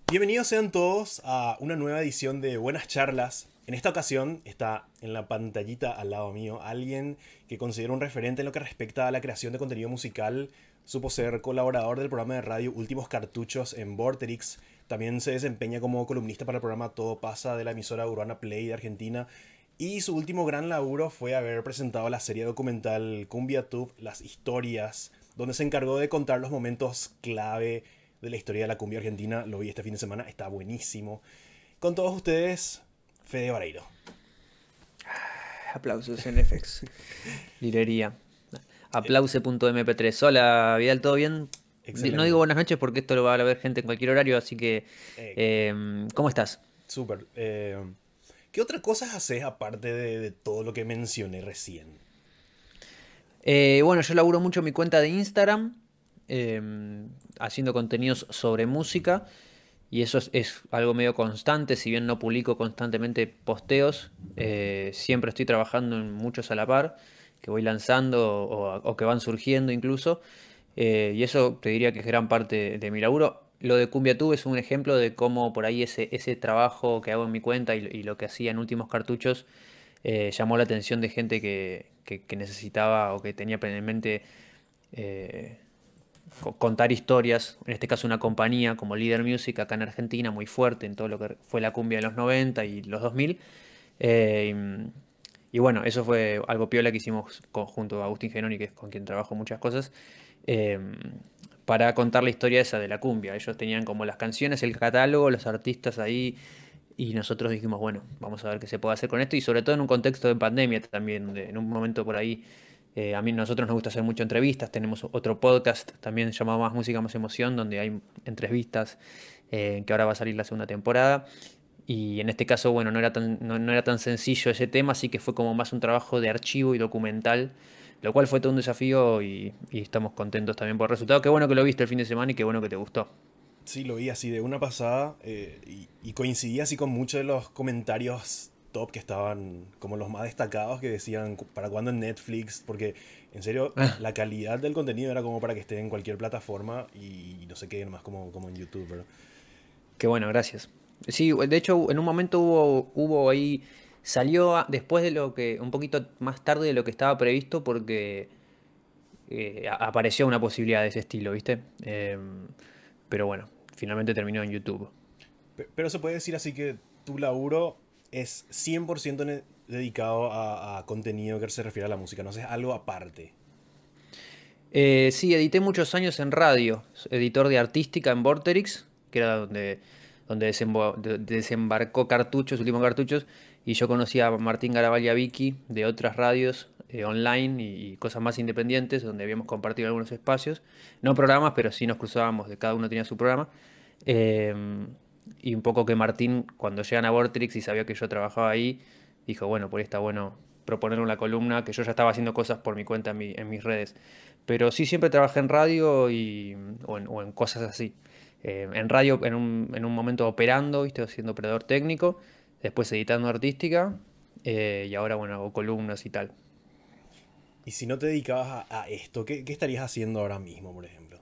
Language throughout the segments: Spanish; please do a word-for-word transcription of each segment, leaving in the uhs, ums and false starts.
Bienvenidos sean todos a una nueva edición de Buenas Charlas. En esta ocasión está en la pantallita al lado mío alguien que considero un referente en lo que respecta a la creación de contenido musical. Supo ser colaborador del programa de radio Últimos Cartuchos en Vorterix. También se desempeña como columnista para el programa Todo Pasa de la emisora Urbana Play de Argentina. Y su último gran laburo fue haber presentado la serie documental CumbiaTube, Las Historias, donde se encargó de contar los momentos clave de la historia de la cumbia argentina. Lo vi este fin de semana, está buenísimo. Con todos ustedes, Fede Vareiro. Aplausos en F X. Librería. Aplause punto eme pe tres. Hola, Vidal, ¿todo bien? Excelente. No digo buenas noches porque esto lo va a ver gente en cualquier horario, así que... Eh, Eh, ¿cómo estás? Súper. Eh, ¿Qué otras cosas haces aparte de, de todo lo que mencioné recién? Eh, bueno, yo laburo mucho en mi cuenta de Instagram, eh, haciendo contenidos sobre música, y eso es, es algo medio constante, si bien no publico constantemente posteos, eh, siempre estoy trabajando en muchos a la par, que voy lanzando o, o que van surgiendo incluso, eh, y eso te diría que es gran parte de mi laburo. Lo de CumbiaTube es un ejemplo de cómo por ahí ese, ese trabajo que hago en mi cuenta y, y lo que hacía en Últimos Cartuchos eh, llamó la atención de gente que, que- que necesitaba o que tenía en mente eh, co- contar historias, en este caso una compañía como Líder Music acá en Argentina, muy fuerte en todo lo que fue la cumbia de los noventa y los dos mil. Eh, y, y bueno, eso fue algo piola que hicimos con- junto a Agustín Genoni, que es con quien trabajo muchas cosas, eh, para contar la historia esa de la cumbia. Ellos tenían como las canciones, el catálogo, los artistas ahí, y nosotros dijimos, bueno, vamos a ver qué se puede hacer con esto, y sobre todo en un contexto de pandemia también, donde en un momento por ahí, eh, a mí nosotros nos gusta hacer mucho entrevistas, tenemos otro podcast también llamado Más Música, Más Emoción, donde hay entrevistas, eh, que ahora va a salir la segunda temporada, y en este caso, bueno, no era tan, no, no era tan sencillo ese tema, así que fue como más un trabajo de archivo y documental, lo cual fue todo un desafío y, y estamos contentos también por el resultado. Qué bueno que lo viste el fin de semana y qué bueno que te gustó. Sí, lo vi así de una pasada eh, y, y coincidí así con muchos de los comentarios top que estaban como los más destacados que decían "Cu- para cuándo en Netflix", porque en serio la calidad del contenido era como para que esté en cualquier plataforma y no se quede nomás como, como en YouTube, ¿verdad? Qué bueno, gracias. Sí, de hecho, en un momento hubo, hubo ahí, salió a- después de lo que, un poquito más tarde de lo que estaba previsto, porque eh, a- apareció una posibilidad de ese estilo, ¿viste? Em, pero bueno, finalmente terminó en YouTube. Pe- Pero se puede decir así que tu laburo es cien por ciento ne- dedicado a, a contenido que se refiere a la música, no sé, algo aparte. Eh, sí, edité muchos años en radio, editor de artística en Vorterix, que era donde, donde desembo- de- desembarcó Cartuchos, Últimos Cartuchos, y yo conocía a Martín Garabal y a Vicky de otras radios eh, online y, y cosas más independientes, donde habíamos compartido algunos espacios, no programas, pero sí nos cruzábamos, de cada uno tenía su programa. Eh, y un poco que Martín, cuando llegan a Vorterix y sabía que yo trabajaba ahí, dijo, bueno, por ahí está bueno proponer una columna, que yo ya estaba haciendo cosas por mi cuenta en mi- en mis redes. Pero sí siempre trabajé en radio y, o, en, o en cosas así. Eh, en radio en un, en un momento operando, ¿viste? Siendo operador técnico, después editando artística, eh, y ahora, bueno, hago columnas y tal. Y si no te dedicabas a, a esto, ¿qué, qué estarías haciendo ahora mismo, por ejemplo?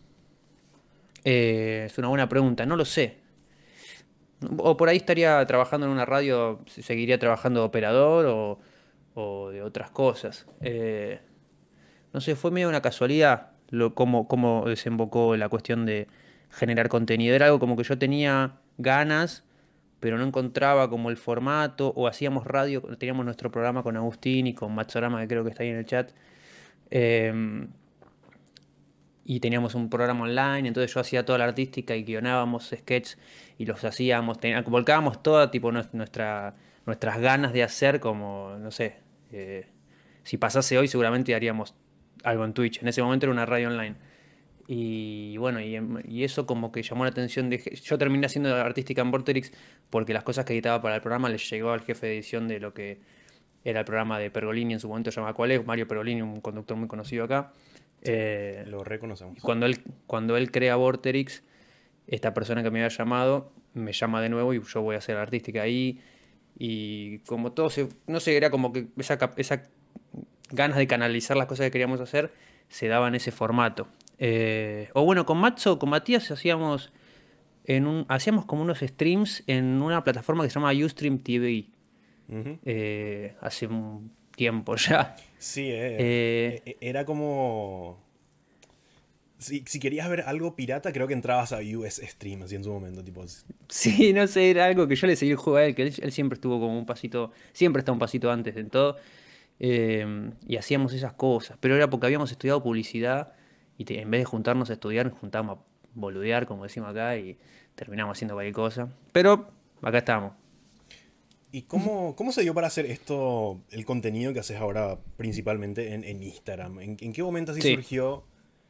Eh, es una buena pregunta, no lo sé. O por ahí estaría trabajando en una radio, seguiría trabajando de operador o, o de otras cosas. Eh, no sé, fue medio una casualidad lo, cómo, cómo desembocó la cuestión de generar contenido. Era algo como que yo tenía ganas, pero no encontraba como el formato, o hacíamos radio, teníamos nuestro programa con Agustín y con Matsorama, que creo que está ahí en el chat, eh, y teníamos un programa online, entonces yo hacía toda la artística y guionábamos sketches y los hacíamos, tenía- volcábamos toda tipo nues- nuestra, nuestras ganas de hacer, como, no sé, eh, si pasase hoy seguramente haríamos algo en Twitch, en ese momento era una radio online. Y bueno, y, em- y eso como que llamó la atención de... Yo terminé haciendo artística en Vorterix porque las cosas que editaba para el programa les llegó al jefe de edición de lo que era el programa de Pergolini, en su momento se llamaba ¿Cuál es? Mario Pergolini, un conductor muy conocido acá. Sí, Eh, lo y reconocemos. cuando él, cuando él crea Vorterix, esta persona que me había llamado me llama de nuevo y yo voy a hacer artística ahí. Y como todo se, no sé, era como que esa, cap- esa ganas de canalizar las cosas que queríamos hacer se daba en ese formato. Eh, o bueno, con Matzo, con Matías hacíamos. en un, hacíamos como unos streams en una plataforma que se llama Ustream T V. Ujú. eh, hace un tiempo ya. Sí, eh, Eh, e- e- era como... Si, si querías ver algo pirata, creo que entrabas a U S Stream, así en su momento, tipo... sí, no sé, era algo que yo le seguí el juego a él, que él, él siempre estuvo como un pasito, siempre está un pasito antes en todo. eh, y hacíamos esas cosas, pero era porque habíamos estudiado publicidad y te- en vez de juntarnos a estudiar, nos juntábamos a boludear, como decimos acá, y terminamos haciendo cualquier cosa. Pero acá estamos. ¿Y cómo, cómo se dio para hacer esto, el contenido que haces ahora principalmente en, en Instagram? ¿En, en qué momento así Sí. surgió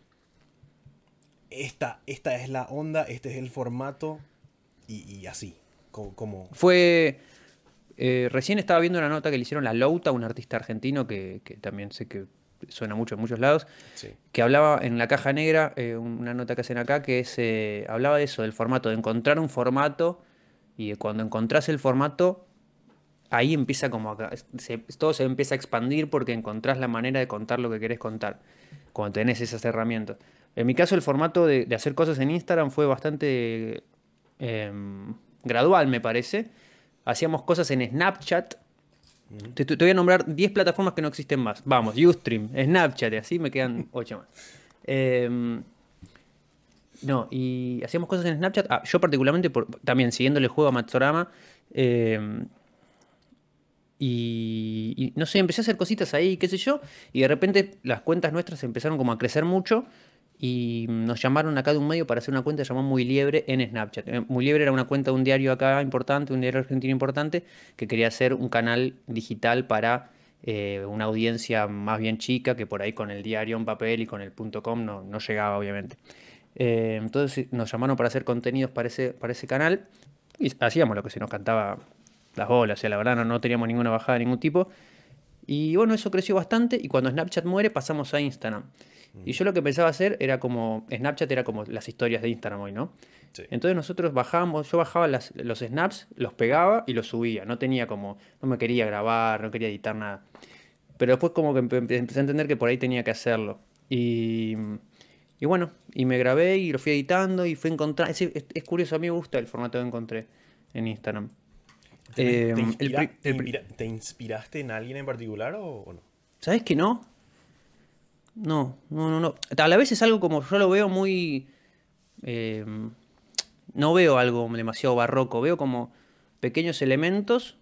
esta, esta es la onda, este es el formato y, y así? ¿Cómo, cómo- Fue. Eh, recién estaba viendo una nota que le hicieron a Louta, un artista argentino que, que también sé que suena mucho en muchos lados, Sí. que hablaba en la caja negra, eh, una nota que hacen acá, que es, eh, hablaba de eso, del formato, de encontrar un formato y de cuando encontrás el formato, ahí empieza como a, se- todo se empieza a expandir porque encontrás la manera de contar lo que querés contar, cuando tenés esas herramientas. En mi caso, el formato de, de hacer cosas en Instagram fue bastante em, gradual, me parece. Hacíamos cosas en Snapchat. Ujú. Te, te- te voy a nombrar diez plataformas que no existen más. Vamos, Ustream, Snapchat, y así me quedan ocho más. Em, no, y hacíamos cosas en Snapchat. Ah, yo particularmente, por- también siguiéndole el juego a Matsorama. em, y, y no sé, empecé a hacer cositas ahí, qué sé yo. Y de repente las cuentas nuestras empezaron como a crecer mucho. Y nos llamaron acá de un medio para hacer una cuenta llamada Muy Liebre en Snapchat. Eh, Muy Liebre era una cuenta de un diario acá importante, un diario argentino importante, que quería hacer un canal digital para eh, una audiencia más bien chica, que por ahí con el diario en papel y con el punto .com no, no llegaba, obviamente. Eh, entonces nos llamaron para hacer contenidos para ese, para ese canal y hacíamos lo que se nos cantaba las bolas. O sea, la verdad no, no teníamos ninguna bajada de ningún tipo. Y bueno, eso creció bastante y cuando Snapchat muere pasamos a Instagram. Y Ujú. yo lo que pensaba hacer era como, Snapchat era como las historias de Instagram hoy, ¿no? Sí. Entonces nosotros bajábamos, yo bajaba las- los snaps, los pegaba y los subía. No tenía como, no me quería grabar, no quería editar nada. Pero después como que empe- empe- empecé a entender que por ahí tenía que hacerlo. Y, y bueno, y me grabé y lo fui editando y fui a encontrar, es, es- es curioso, a mí me gusta el formato que encontré en Instagram. ¿Tenés- Eh, ¿Te, el inspira, pri- te, el pri- inspira- te inspiraste en alguien en particular o, o no? ¿Sabes que no? No, no, no, no. A la vez es algo como yo lo veo muy... eh, no veo algo demasiado barroco, veo como pequeños elementos.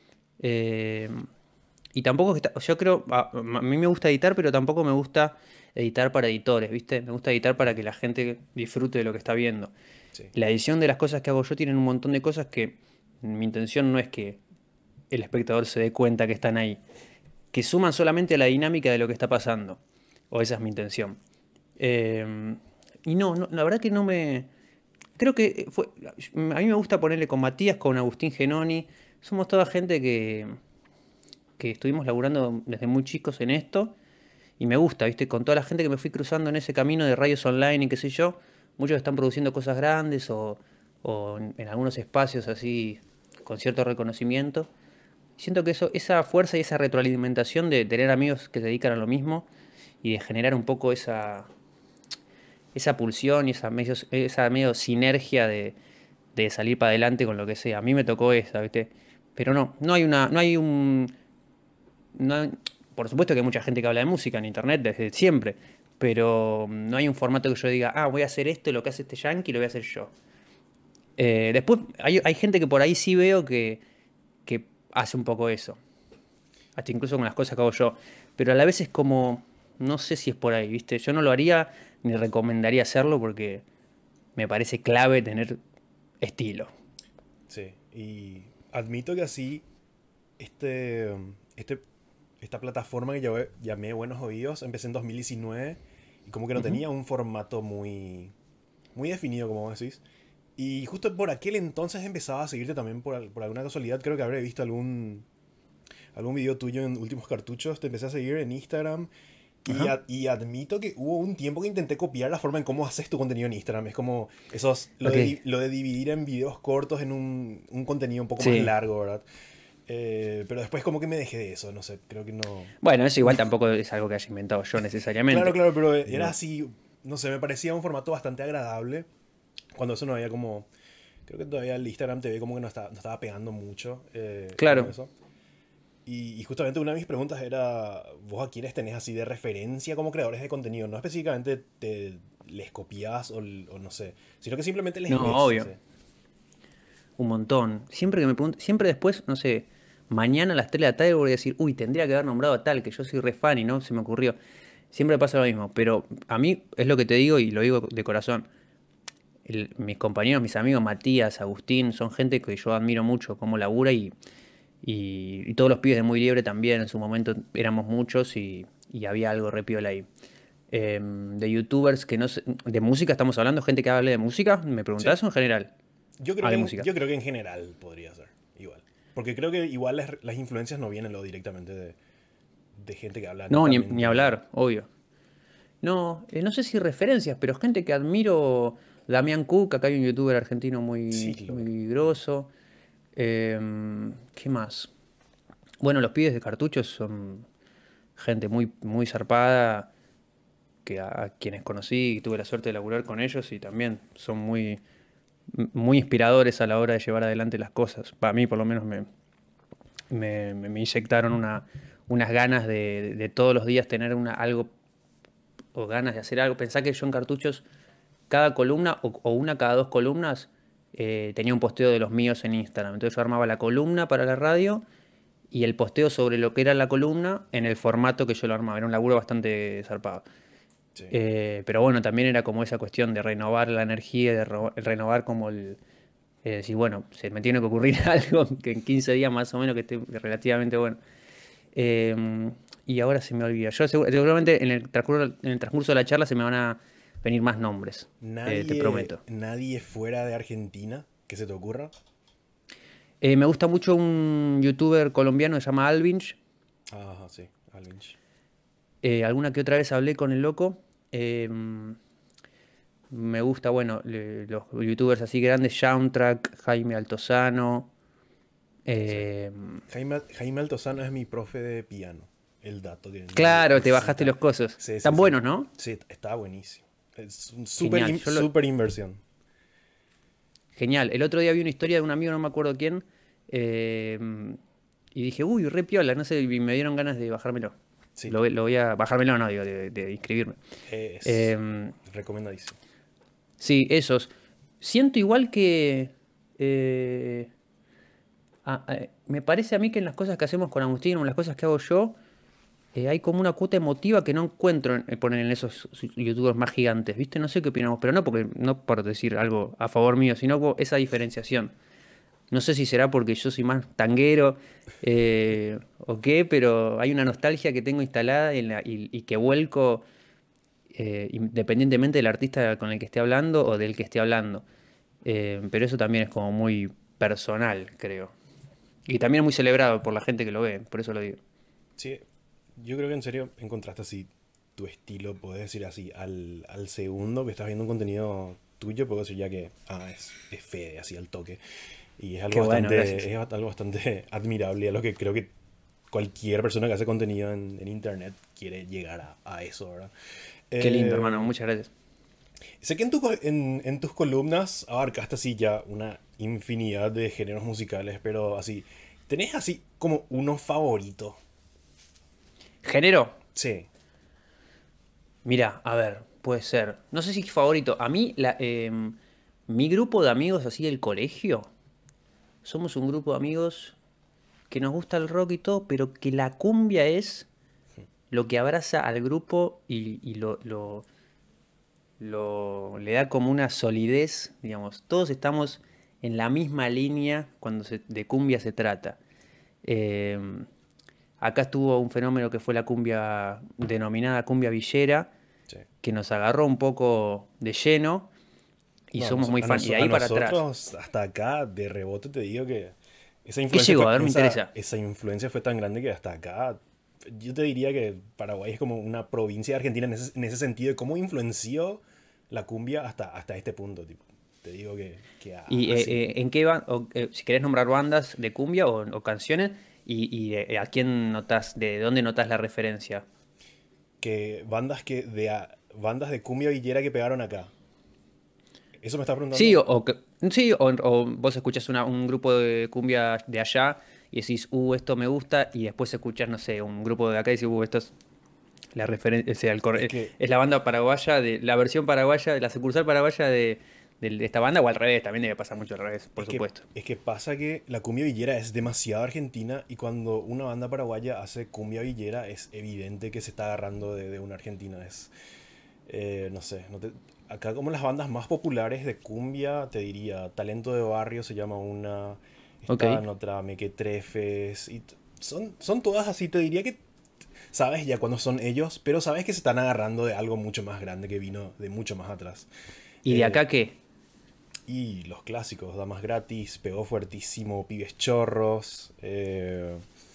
eh, y tampoco es que ta- yo creo, a, a mí me gusta editar, pero tampoco me gusta editar para editores, ¿viste? Me gusta editar para que la gente disfrute de lo que está viendo. Sí. La edición de las cosas que hago yo tienen un montón de cosas que mi intención no es que el espectador se dé cuenta que están ahí, que suman solamente a la dinámica de lo que está pasando. O esa es mi intención. Eh, y no, no, la verdad que no me... Creo que fue... A mí me gusta ponerle con Matías, con Agustín Genoni. Somos toda gente que, que estuvimos laburando desde muy chicos en esto. Y me gusta, ¿viste? Con toda la gente que me fui cruzando en ese camino de radios online y qué sé yo. Muchos están produciendo cosas grandes o, o en, en algunos espacios así con cierto reconocimiento. Siento que eso, esa fuerza y esa retroalimentación de tener amigos que se dedican a lo mismo y de generar un poco esa, esa pulsión y esa medio, esa medio sinergia de, de salir para adelante con lo que sea. A mí me tocó esa, ¿viste? Pero no, no hay una, no hay un, no hay- por supuesto que hay mucha gente que habla de música en internet desde siempre, pero no hay un formato que yo diga, ah, voy a hacer esto, lo que hace este yankee, lo voy a hacer yo. Eh, después hay, hay gente que por ahí sí veo que, que hace un poco eso. Hasta incluso con las cosas que hago yo. Pero a la vez es como, no sé si es por ahí, ¿viste? Yo no lo haría ni recomendaría hacerlo porque me parece clave tener estilo. Sí. Y admito que así, este, este, esta plataforma que yo llamé Buenos Oídos, empecé en dos mil diecinueve y como que no Ujú. tenía un formato muy, muy definido, como vos decís. Y justo por aquel entonces empezaba a seguirte también por, al- por alguna casualidad. Creo que habré visto algún, algún video tuyo en Últimos Cartuchos. Te empecé a seguir en Instagram. Y, Ajá. ad- y admito que hubo un tiempo que intenté copiar la forma en cómo haces tu contenido en Instagram. Es como esos, lo Ok. de, di- lo de dividir en videos cortos en un, un contenido un poco más Sí. largo, ¿verdad? Eh, pero después como que me dejé de eso, no sé, creo que no... Bueno, eso igual tampoco es algo que haya inventado yo Claro, necesariamente. claro, pero era Pero, así, no sé, me parecía un formato bastante agradable cuando eso no había como Creo que todavía el Instagram T V como que no, está, no estaba pegando mucho eh, con Claro. eso. Y, y justamente una de mis preguntas era, ¿vos a quiénes tenés así de referencia como creadores de contenido? No específicamente te les copias o, o no sé, sino que simplemente les No, ves, obvio. así. Un montón. Siempre que me pregunto, siempre después, no sé, mañana a las tres de la tarde voy a decir, uy, tendría que haber nombrado a tal, que yo soy re fan y no se me ocurrió. Siempre pasa lo mismo, pero a mí es lo que te digo y lo digo de corazón. El- mis compañeros, mis amigos, Matías, Agustín, son gente que yo admiro mucho cómo labura y, y, y todos los pibes de Muy Liebre también. En su momento éramos muchos y, y había algo re piola ahí. Em, de youtubers que no sé, de música estamos hablando, gente que hable de música, ¿me Sí, preguntás o en general? yo creo Ah, que de en, música. yo creo que en general podría ser igual. Porque creo que igual las, las influencias no vienen lo directamente de, de gente que habla No, ni, ni netamente de... hablar, obvio. No, eh, no sé si referencias, pero gente que admiro, Damián Cook, acá hay un youtuber argentino Sí, muy, lo... muy grosso. Em, ¿qué más? Bueno, los pibes de cartuchos son gente muy, muy zarpada, que a, a quienes conocí y tuve la suerte de laburar con ellos y también son muy, muy inspiradores a la hora de llevar adelante las cosas. Para mí, por lo menos, me, me, me- me inyectaron una, unas ganas de, de- de todos los días tener una, algo o ganas de hacer algo. Pensá que yo en cartuchos, cada columna o, o una cada dos columnas, eh, tenía un posteo de los míos en Instagram. Entonces yo armaba la columna para la radio y el posteo sobre lo que era la columna en el formato que yo lo armaba. Era un laburo bastante zarpado. Sí. Eh, pero bueno, también era como esa cuestión de renovar la energía, de ro- renovar como el... eh, decir, bueno, se me tiene que ocurrir algo que en quince días más o menos que esté relativamente bueno. Eh, y ahora se me olvida. Yo segu- seguramente en el transcurso, en el transcurso de la charla se me van a venir más nombres, eh, te Nadie, prometo. nadie fuera de Argentina que se te ocurra. Eh, me gusta mucho un youtuber colombiano que se llama Alvinch. Ajá, sí, Alvinch. Eh, alguna que otra vez hablé con el loco. Eh, me gusta, bueno, le- los youtubers así grandes, Soundtrack, Jaime Altozano. Sí. eh, Jaime, Jaime Altozano es mi profe de piano. El dato que nadie claro, te bajaste necesita. los cosos. Sí, sí, Están sí. buenos, ¿no? Sí, está buenísimo. Es un súper Genial. in- Yo lo- súper inversión. Genial. El otro día vi una historia de un amigo, no me acuerdo quién, eh, y dije, uy, re piola, no sé, y me dieron ganas de bajármelo. Sí, Lo, voy- lo voy a bajármelo, no, digo, de, de inscribirme. es Eh, recomendadísimo. sí, esos. Siento igual que... eh, a- a- me parece a mí que en las cosas que hacemos con Agustín o en las cosas que hago yo, eh, hay como una cuota emotiva que no encuentro en, eh, poner en esos youtubers más gigantes, ¿viste? No sé qué opinamos, pero no porque no por decir algo a favor mío, sino por esa diferenciación. No sé si será porque yo soy más tanguero eh, o qué, pero hay una nostalgia que tengo instalada en la- y, y que vuelco eh, independientemente del artista con el que esté hablando o del que esté hablando. Eh, pero eso también es como muy personal, creo. Y también muy celebrado por la gente que lo ve, por eso lo digo. Sí, yo creo que en serio encontraste así tu estilo, podés decir así, al, al segundo que estás viendo un contenido tuyo, puedo decir ya que ah, es, es Fede, así al toque. Y es algo Qué bueno, bastante, gracias. es algo bastante admirable, a lo que creo que cualquier persona que hace contenido en, en internet quiere llegar a, a eso, ¿verdad? Qué lindo, hermano, Eh, muchas gracias. sé que en, tu co- en, en tus columnas abarcaste así ya una infinidad de géneros musicales, pero así, ¿tenés así como uno favorito? Género, Sí, mira, a ver, puede ser. No sé si es favorito. A mí, la, em, mi grupo de amigos así del colegio, somos un grupo de amigos que nos gusta el rock y todo, pero que la cumbia es lo que abraza al grupo y, y lo, lo, lo- le da como una solidez, digamos. Todos estamos en la misma línea cuando se- de cumbia se trata. Eh, acá estuvo un fenómeno que fue la cumbia denominada cumbia villera, sí. que nos agarró un poco de lleno y No, a, somos noso- muy a fan. Y noso- de a ahí para atrás. nosotros, hasta acá, de rebote te digo que esa ¿Qué influencia llegó? fue, A ver, me esa, interesa. esa influencia fue tan grande que hasta acá, yo te diría que Paraguay es como una provincia de Argentina en ese, en ese sentido de cómo influenció la cumbia hasta, hasta este punto. Tipo. Te digo que, que a- ¿Y eh, así, eh, en qué van, o, eh, si querés nombrar bandas de cumbia o, o canciones, y, y, eh, a quién notas, de dónde notas la referencia? que bandas que de a- bandas de cumbia villera que pegaron acá. ¿Eso me está Sí, preguntando? o, o que- sí, o, o vos escuchás una- un grupo de cumbia de allá y decís, uh, esto me gusta, y después escuchás, no sé, un grupo de acá y decís, uh, esto es la referencia, o sea, el Es corre- que, es la banda paraguaya, de la versión paraguaya, de la sucursal paraguaya de, de- de esta banda, o al revés, también debe pasar mucho al revés, por es que, supuesto. es que pasa que la cumbia villera es demasiado argentina y cuando una banda paraguaya hace cumbia villera es evidente que se está agarrando de, de una argentina. Es, eh, no sé, no te- acá como las bandas más populares de cumbia, te diría, Talento de Barrio se llama una, Ok. está en otra, Mequetrefes, y t- son, son todas así, te diría que sabes ya cuándo son ellos, pero sabes que se están agarrando de algo mucho más grande que vino de mucho más atrás. ¿Y de Eh, acá qué? y los clásicos, Damas Gratis, pegó fuertísimo, Pibes Chorros. eh,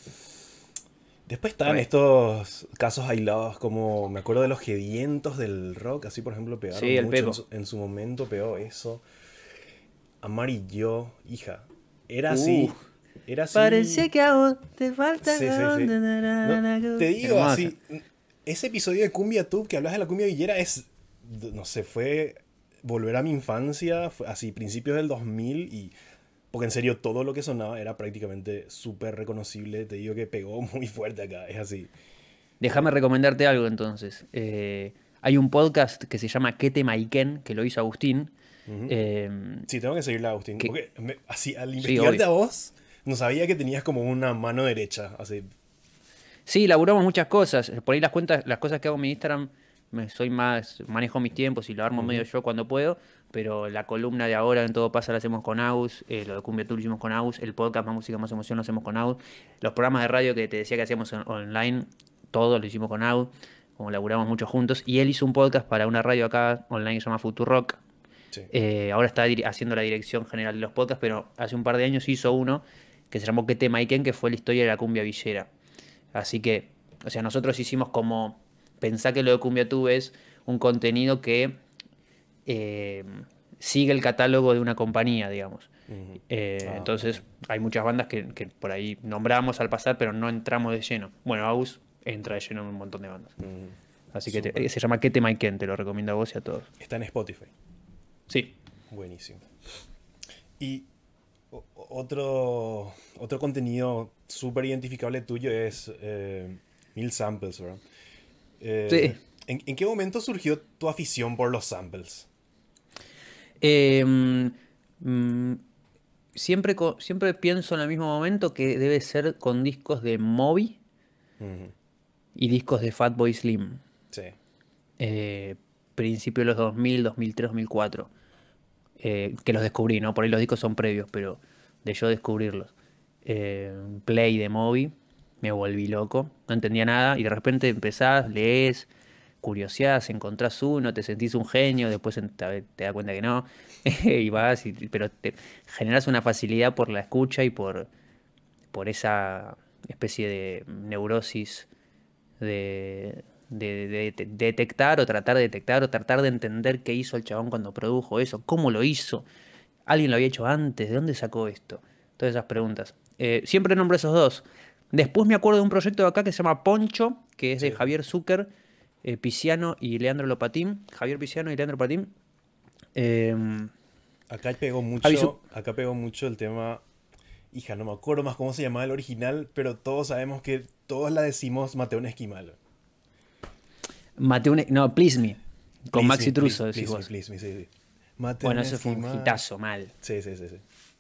Después están Re. estos casos aislados como, me acuerdo de los Gedientos del rock, así por ejemplo pegaron Sí, el mucho en Pepo. su, en su momento, pegó eso. Amar y yo, hija, era Uh, así, era parece así, que a vos te falta sí, sí, sí. No, te digo Hermosa. así, ese episodio de Cumbia Tube que hablas de la cumbia villera es, no sé, fue volver a mi infancia, fue así, principios del dos mil y... Porque en serio, todo lo que sonaba era prácticamente súper reconocible. Te digo que pegó muy fuerte acá, es así. Déjame recomendarte algo entonces. Eh, hay un podcast que se llama ¿Qué tema Iken? Que lo hizo Agustín. Ujú. eh, Sí, tengo que seguirla, Agustín. que, Porque me- así, al sí, investigarte obvio. a vos, no sabía que tenías como una mano derecha. Así. Sí, laburamos muchas cosas. Por ahí las cuentas, las cosas que hago en mi Instagram, me, soy más, manejo mis tiempos y lo armo medio Ujú. yo cuando puedo. Pero la columna de ahora en todo pasa la hacemos con Agus, eh, lo de Cumbia Tour lo hicimos con Agus, el podcast Más Música, Más Emoción lo hacemos con Agus, los programas de radio que te decía que hacíamos on- online, todos lo hicimos con Agus, como laburamos mucho juntos. Y él hizo un podcast para una radio acá online que se llama Futurock. Sí. Eh, ahora está dir- haciendo la dirección general de los podcasts, pero hace un par de años hizo uno que se llamó ¿Qué tema Iken? Que fue la historia de la cumbia villera. Así que, o sea, nosotros hicimos como, pensá que lo de Cumbia Tube es un contenido que eh, sigue el catálogo de una compañía, digamos. Ujú. Eh, Ah, ok. entonces, hay muchas bandas que, que por ahí nombramos al pasar, pero no entramos de lleno. Bueno, Agus entra de lleno en un montón de bandas. Ujú. Así que te- Súper. eh, se llama ¿Qué tema Iken? Te lo recomiendo a vos y a todos. Está en Spotify. Sí. Buenísimo. Y o- otro, otro contenido súper identificable tuyo es eh, Mil Samples, ¿verdad? Eh, Sí. ¿en, en qué momento surgió tu afición por los samples? Eh, mm, mm, siempre, co- siempre pienso en el mismo momento que debe ser con discos de Moby Ujú. y discos de Fatboy Slim. Sí. Eh, Principio de los dos mil, dos mil tres, dos mil cuatro. Eh, que los descubrí, ¿no? Por ahí los discos son previos, pero de yo descubrirlos. Eh, Play de Moby, me volví loco, no entendía nada y de repente empezás, lees, curioseás, encontrás uno, te sentís un genio, después en- te, te das cuenta que no, y vas, y- pero te generas una facilidad por la escucha y por, por esa especie de neurosis de, de- de- de detectar o tratar de detectar o tratar de entender qué hizo el chabón cuando produjo eso, cómo lo hizo, alguien lo había hecho antes, ¿de dónde sacó esto? Todas esas preguntas. Eh, siempre nombro esos dos. Después me acuerdo de un proyecto de acá que se llama Poncho, que es de Sí, sí. Javier Zucker, eh, Pisiano y Leandro Lopatín. Javier Pisiano y Leandro Patín. Eh, Acá pegó Javi Zu- mucho, acá pegó mucho el tema, hija, no me acuerdo más cómo se llamaba el original, pero todos sabemos que todos la decimos Mateo un Esquimal. Mateo un- no, Please Me, con Please me, Maxi please, Truso, decís please me, vos. please me, sí, sí. Mateo Bueno, un ese fue un Esquimal. hitazo mal. Sí, sí, sí, sí.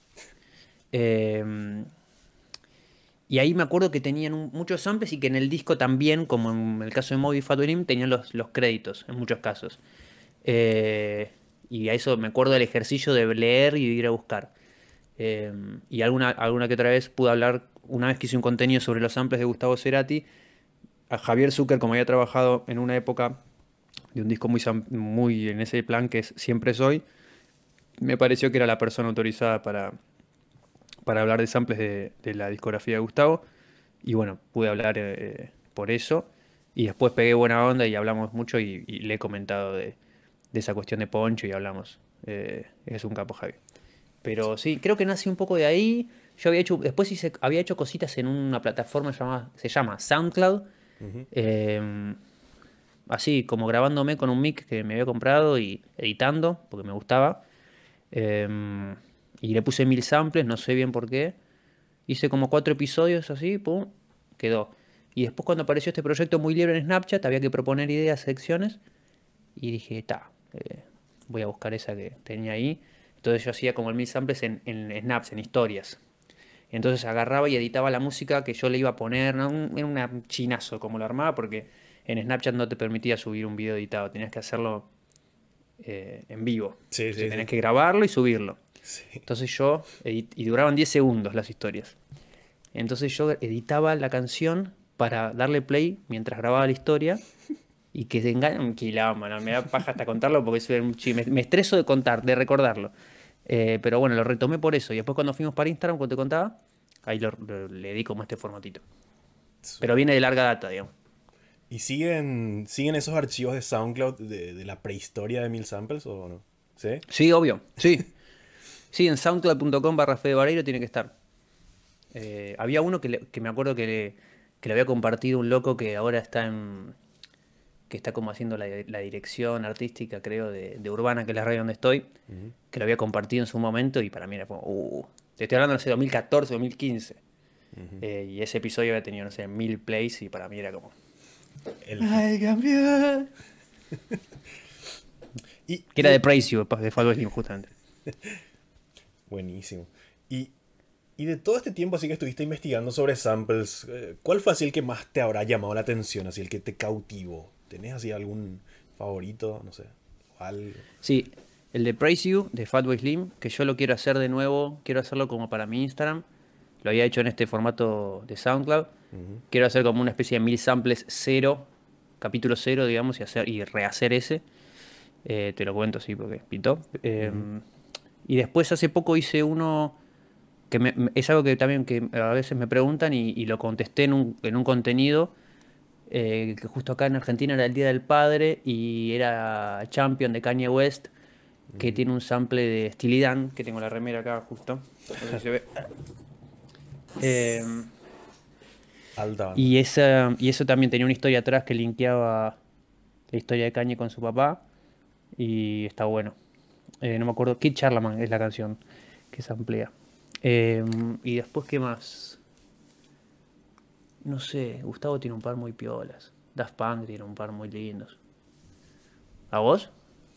Eh, y ahí me acuerdo que tenían un- muchos samples y que en el disco también, como en el caso de Moby y Fatboy Slim, tenían los, los créditos en muchos casos. Eh, y a eso me acuerdo del ejercicio de leer y de ir a buscar. Eh, y alguna, alguna que otra vez pude hablar, una vez que hice un contenido sobre los samples de Gustavo Cerati, a Javier Zucker, como había trabajado en una época de un disco muy, sam- muy en ese plan que es Siempre Soy, me pareció que era la persona autorizada para, para hablar de samples de, de la discografía de Gustavo. Y bueno, pude hablar eh, por eso. Y después pegué buena onda y hablamos mucho y, y le he comentado de, de esa cuestión de Poncho y hablamos. Eh, es un capo Javi. Pero sí, creo que nace un poco de ahí. Yo había hecho, después hice, había hecho cositas en una plataforma llamada, se llama SoundCloud. Ujú. eh, Así como grabándome con un mic que me había comprado y editando, porque me gustaba. Em, y le puse mil samples, no sé bien por qué. Hice como cuatro episodios así, pum, quedó. Y después cuando apareció este proyecto muy libre en Snapchat, había que proponer ideas, secciones. Y dije, ta, eh, voy a buscar esa que tenía ahí. Entonces yo hacía como el mil samples en, en snaps, en historias. Entonces agarraba y editaba la música que yo le iba a poner. ¿No? Un- Era un chinazo como lo armaba porque en Snapchat no te permitía subir un video editado. Tenías que hacerlo eh, en vivo. Sí, O sea, sí, tenías sí. que grabarlo y subirlo. Sí. Entonces yo, edit- y duraban diez segundos las historias. Entonces yo editaba la canción para darle play mientras grababa la historia y que se engaña un quilombo, ¿no? Me da paja hasta contarlo porque es un chi- me, me estreso de contar, de recordarlo. Eh, pero bueno, lo retomé por eso. Y después cuando fuimos para Instagram, cuando te contaba, ahí lo- lo- le di como este formatito. Pero Súper. viene de larga data, digamos. ¿Y siguen, siguen esos archivos de SoundCloud de, de la prehistoria de Mil Samples o no? ¿Sí? Sí, obvio, sí. Sí, en soundcloud.com barra Fede Vareiro tiene que estar. Eh, había uno que, le- que me acuerdo que le, que le había compartido un loco que ahora está en, que está como haciendo la, la dirección artística, creo, de, de Urbana, que es la radio donde estoy, Ujú, que lo había compartido en su momento y para mí era como, uh, te estoy hablando de dos mil catorce, dos mil quince. ujú. Eh, y ese episodio había tenido, no sé, mil plays y para mí era como... El hit. Ay, campeón. Y, Que y era de de- Praise You, de Fatboy Slim, justamente. Buenísimo. Y, y de todo este tiempo así que estuviste investigando sobre samples, eh, ¿cuál fue así el que más te habrá llamado la atención? Así el que te cautivó. ¿Tenés así algún favorito? No sé. O algo. Sí, el de Praise You, de Fatboy Slim, que yo lo quiero hacer de nuevo, quiero hacerlo como para mi Instagram. Lo había hecho en este formato de SoundCloud. Ujú, Quiero hacer como una especie de mil samples cero, capítulo cero, digamos, y hacer y rehacer ese. Eh, te lo cuento así porque pintó. Eh, ujú, y después hace poco hice uno que me- me- es algo que también que a veces me preguntan y, y lo contesté en un, en un contenido eh, que justo acá en Argentina era el Día del Padre y era Champion de Kanye West, que ujú. tiene un sample de Steely Dan, que tengo la remera acá justo. No sé si se ve. Eh, Alta banda. y, esa, y eso también tenía una historia atrás que linkeaba la historia de Kanye con su papá y está bueno. Eh, no me acuerdo, Kid Charlamagne es la canción que se amplía. Y después, ¿qué más? No sé, Gustavo tiene un par muy piolas. Daft Punk tiene un par muy lindos. ¿A vos?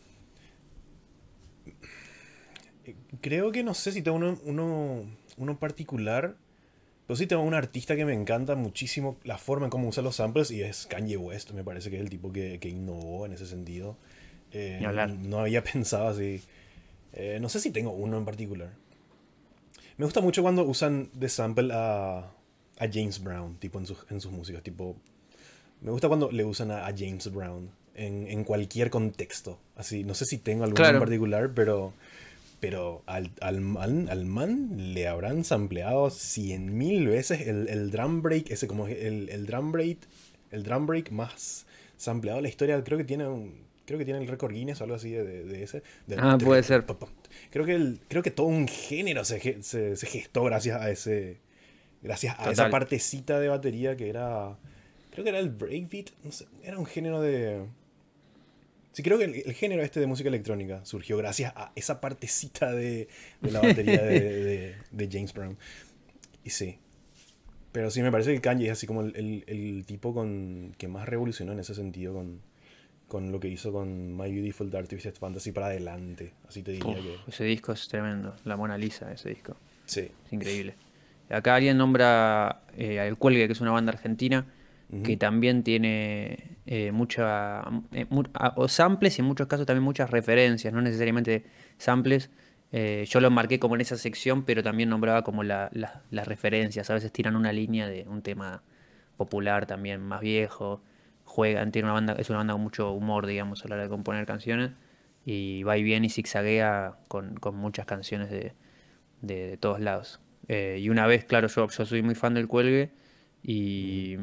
Eh, Creo que no sé si tengo uno, uno, uno en particular. Pero sí tengo un artista que me encanta muchísimo la forma en cómo usa los samples y es Kanye West. Me parece que es el tipo que, que innovó en ese sentido. Eh, Ni hablar. no había pensado así. Eh, no sé si tengo uno en particular. Me gusta mucho cuando usan de sample a, a James Brown, tipo en sus, en sus músicas. Tipo, me gusta cuando le usan a, a James Brown en, en cualquier contexto. Así, no sé si tengo alguno en Claro, particular, pero pero al, al, man, al man le habrán sampleado cien mil veces el, el drum break, ese como el, el drum break, el drum break más sampleado de la historia. Creo que tiene un, creo que tiene el récord Guinness o algo así de, de, de ese. Del ah, puede trrr, ser. pam, pam. Creo que el, creo que todo un género se, ge- se, se gestó gracias a ese, gracias a esa Total. partecita de batería que era, creo que era el breakbeat, no sé, era un género de sí, creo que el, el género este de música electrónica surgió gracias a esa partecita de, de la batería de, de- de James Brown. Y sí. Pero sí, me parece que Kanye es así como el, el- el tipo con, que más revolucionó en ese sentido con, con lo que hizo con My Beautiful Dark Twisted Fantasy para adelante. Así te Uf, diría que... ese disco es tremendo. La Mona Lisa, ese disco. Sí. Es increíble. Acá alguien nombra eh, a El Cuelgue, que es una banda argentina, que Ujú, también tiene eh, mucha, eh, mu- a- o samples y en muchos casos también muchas referencias, no necesariamente samples. Eh, yo lo marqué como en esa sección, pero también nombraba como la- la- las referencias. A veces tiran una línea de un tema popular también, más viejo. Juegan, tiene una banda, es una banda con mucho humor, digamos, a la hora de componer canciones. Y va y viene y zigzaguea con, con muchas canciones de, de, de todos lados. Eh, y una vez, claro, yo, yo soy muy fan del Cuelgue ujú. y,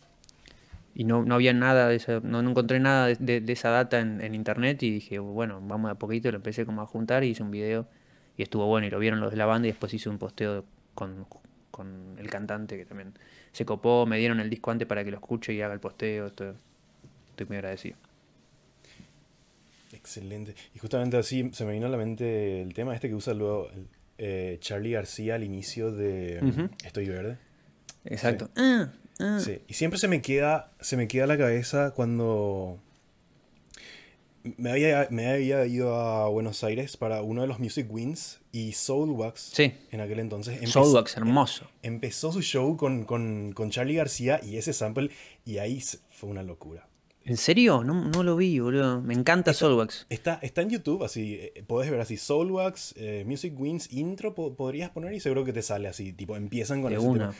y no, no había nada de esa, no, no encontré nada de, de- de esa data en, en internet y dije, bueno, vamos de a poquito, lo empecé como a juntar y hice un video y estuvo bueno y lo vieron los de la banda y después hice un posteo con, con el cantante que también se copó, me dieron el disco antes para que lo escuche y haga el posteo, estoy, estoy muy agradecido. Excelente. Y justamente así se me vino a la mente el tema este que usa luego el, eh, Charly García al inicio de Ujú, mm, Estoy Verde. Sí, exacto. Ah, ah. sí. Y siempre se me queda, se me queda a la cabeza cuando me había, me había ido a Buenos Aires para uno de los Music Wins y Soulwax Sí, en aquel entonces empezó, Soulwax, em- hermoso. empezó su show con, con, con Charly García y ese sample y ahí se- fue una locura. ¿En serio? No, no lo vi, boludo. Me encanta Está, Soulwax. está, está en YouTube, así, eh, podés ver así, Soulwax, eh, Music Wins intro, po- podrías poner y seguro que te sale así, tipo, empiezan con De ese tema, una.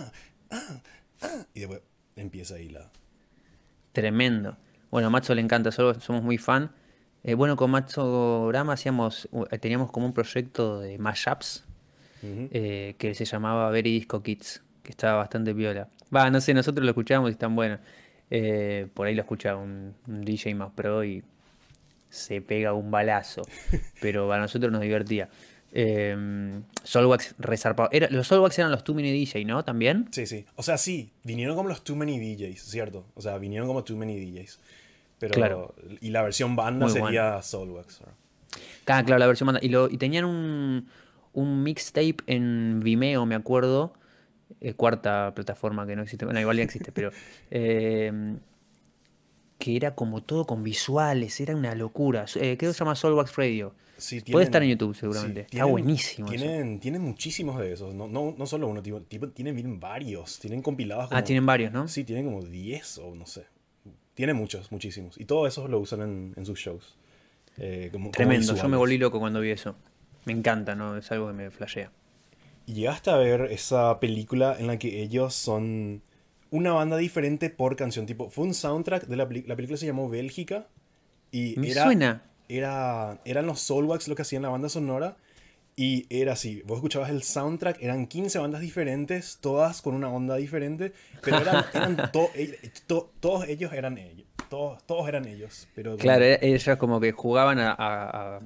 y después empieza ahí la... Tremendo. Bueno, a Matzo le encanta, solo somos muy fan. Eh, bueno, con Matzo Grama hacíamos, u- eh, teníamos como un proyecto de mashups Ujú. eh, que se llamaba Very Disco Kids, que estaba bastante piola. Va, no sé, nosotros lo escuchábamos y están buenos. Eh, por ahí lo escucha un, un D J más pro y se pega un balazo, pero a nosotros nos divertía. Eh, Solwax resarpado. Era, los Solwax eran los Too Many D J, ¿no? ¿También? Sí, sí. O sea, sí, vinieron como los Too Many D Js, ¿cierto? O sea, vinieron como Too Many D Js. Claro, Pero... Y la versión banda muy bueno. sería Soulwax, ¿verdad? Ah, claro, la versión banda. Y, lo, y tenían un, un mixtape en Vimeo, me acuerdo. Eh, cuarta plataforma que no existe. Bueno, igual ya existe, pero. eh, que era como todo con visuales, era una locura. Eh, creo que se llama Soulwax Radio. Sí, Puede estar en tienen... YouTube Sí, seguramente. Está tienen, buenísimo eso. tienen, tienen muchísimos de esos. No, no, no solo uno, tipo, tipo, tienen bien varios. Tienen compilados Ah, como... tienen varios, ¿no? Sí, tienen como diez o no sé. Tienen muchos, muchísimos. Y todos esos lo usan en, en sus shows. eh, como, como Tremendo, yo me volví visuales. loco cuando vi eso. Me encanta, ¿no? Es algo que me flashea. Y llegaste a ver esa película en la que ellos son una banda diferente por canción. Tipo, fue un soundtrack de la, peli- la película se llamó Bélgica. Y Me era, suena. era, eran los Soulwax lo que hacían la banda sonora. Y era así, vos escuchabas el soundtrack, eran quince bandas diferentes, todas con una onda diferente, pero eran, eran to- eh, to- todos ellos eran ellos, todos, todos eran ellos, pero Claro, como, e- ellas como que jugaban a, a- a-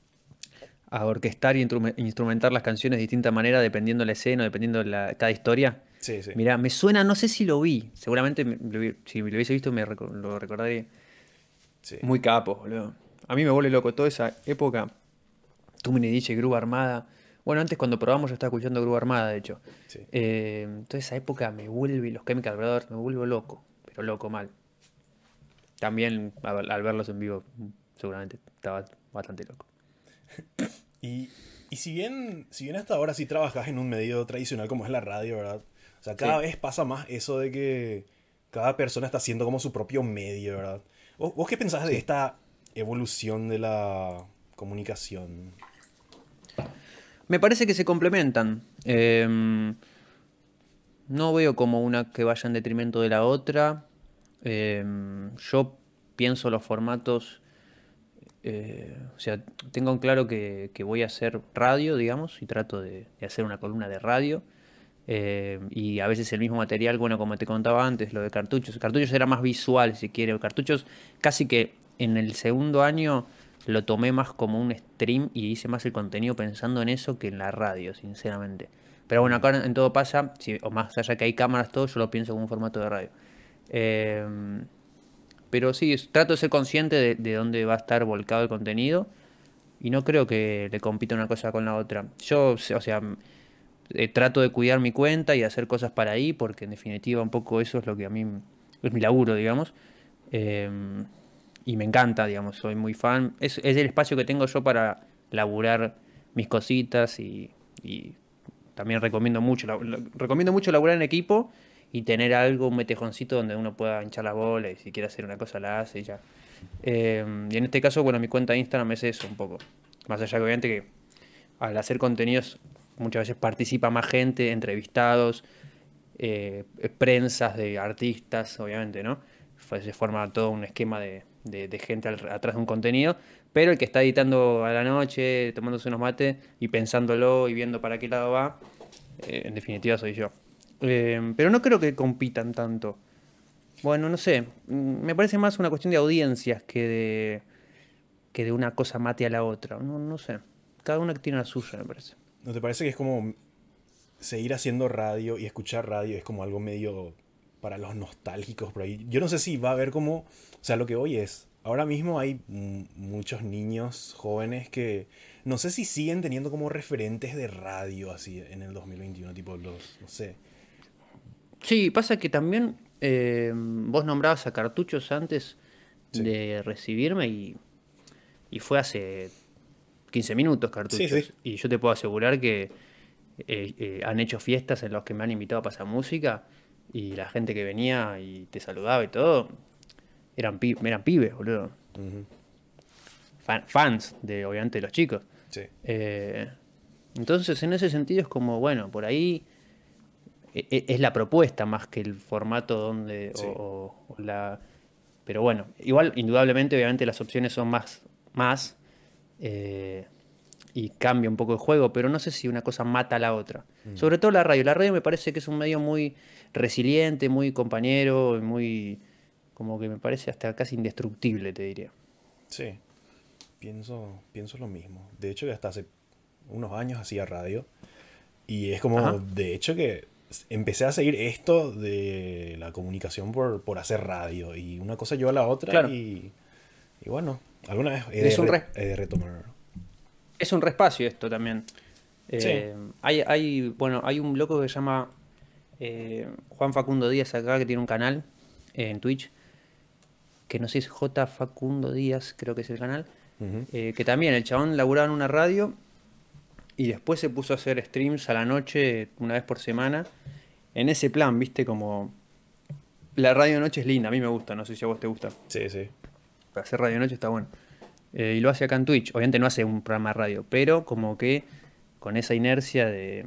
a orquestar y instrume- instrumentar las canciones de distinta manera dependiendo de la escena, dependiendo de la, cada historia. sí, sí, Mirá, me suena, no sé si lo vi. Seguramente me- lo vi- si lo hubiese visto me reco- lo recordaría. sí, Muy capo, boludo. A mí me vuelve loco toda esa época. Tú me dice Grupo Armada. Bueno, antes cuando probamos yo estaba escuchando Grupo Armada, de hecho. sí. Eh, toda esa época me vuelve, los Chemical Brothers, me vuelvo loco. Pero loco mal. También al, al verlos en vivo, seguramente estaba bastante loco. Y, y si bien, si bien hasta ahora sí trabajas en un medio tradicional como es la radio, ¿verdad? O sea, cada Sí. vez pasa más eso de que cada persona está haciendo como su propio medio, ¿verdad? ¿Vos, vos qué pensás de Sí. esta evolución de la comunicación? Me parece que se complementan. Em, no veo como una que vaya en detrimento de la otra. Em, yo pienso los formatos, eh, o sea, tengo en claro que, que voy a hacer radio, digamos, y trato de, de hacer una columna de radio. Em, y a veces el mismo material, bueno, como te contaba antes, lo de cartuchos. Cartuchos era más visual, si quiere. Cartuchos casi que en el segundo año lo tomé más como un stream y hice más el contenido pensando en eso que en la radio, sinceramente. Pero bueno, Mm, acá en todo pasa, si- o más allá que hay cámaras, todo, yo lo pienso como un formato de radio. Eh, pero sí, es- trato de ser consciente de, de dónde va a estar volcado el contenido y no creo que le compita una cosa con la otra. Yo, o sea, eh, trato de cuidar mi cuenta y hacer cosas para ahí porque en definitiva un poco eso es lo que a mí es mi laburo, digamos. Eh, y me encanta, digamos, soy muy fan. Es, es el espacio que tengo yo para laburar mis cositas y, y también recomiendo mucho, la- la- recomiendo mucho laburar en equipo y tener algo, un metejoncito donde uno pueda hinchar la bola y si quiere hacer una cosa la hace y ya. Eh, y en este caso, bueno, mi cuenta de Instagram es eso un poco. Más allá que obviamente que al hacer contenidos muchas veces participa más gente, entrevistados, eh, prensas de artistas, obviamente, ¿no? Fue- Se forma todo un esquema de, de- de gente al- atrás de un contenido, pero el que está editando a la noche, tomándose unos mates y pensándolo y viendo para qué lado va, eh, en definitiva soy yo. Eh, pero no creo que compitan tanto. Bueno, no sé, mm, me parece más una cuestión de audiencias que de, que de una cosa mate a la otra. No, no sé, cada una tiene la suya, me parece. ¿No te parece que es como seguir haciendo radio y escuchar radio es como algo medio para los nostálgicos por ahí. Yo no sé si va a haber como, o sea, lo que hoy es, ahora mismo hay m- muchos niños jóvenes que no sé si siguen teniendo como referentes de radio así en el dos mil veintiuno, tipo los, no sé. Sí, pasa que también eh, vos nombrabas a Cartuchos antes Sí, de recibirme y, y fue hace quince minutos sí, sí. Cartuchos. Y yo te puedo asegurar que eh, eh, han hecho fiestas en las que me han invitado a pasar música y la gente que venía y te saludaba y todo, eran, pi- eran pibes, boludo. Ujú, Fan- fans de, obviamente, de los chicos. sí, Eh, entonces, en ese sentido es como, bueno, por ahí e- e- es la propuesta más que el formato donde o, sí. o- o la pero bueno, igual indudablemente obviamente las opciones son más más eh, y cambia un poco el juego, pero no sé si una cosa mata a la otra. Mm, Sobre todo la radio. La radio me parece que es un medio muy resiliente, muy compañero, y muy como que me parece hasta casi indestructible, te diría. sí, pienso, pienso lo mismo. De hecho, que hasta hace unos años hacía radio. Y es como, Ajá, de hecho, que empecé a seguir esto de la comunicación por, por hacer radio. Y una cosa lleva a la otra claro. y, y bueno, alguna vez he de, Es un re- res- he de retomar. es un respacio esto también. Sí. Eh, hay, hay, bueno, hay un loco que se llama eh, Juan Facundo Díaz acá, que tiene un canal eh, en Twitch, que no sé si es J Facundo Díaz, creo que es el canal, Ujú. eh, que también el chabón laburaba en una radio y después se puso a hacer streams a la noche una vez por semana. En ese plan, viste, como la radio de noche es linda, a mí me gusta, no sé si a vos te gusta. Sí, sí. Para hacer radio de noche está bueno. Eh, y lo hace acá en Twitch. Obviamente no hace un programa de radio, pero como que con esa inercia de,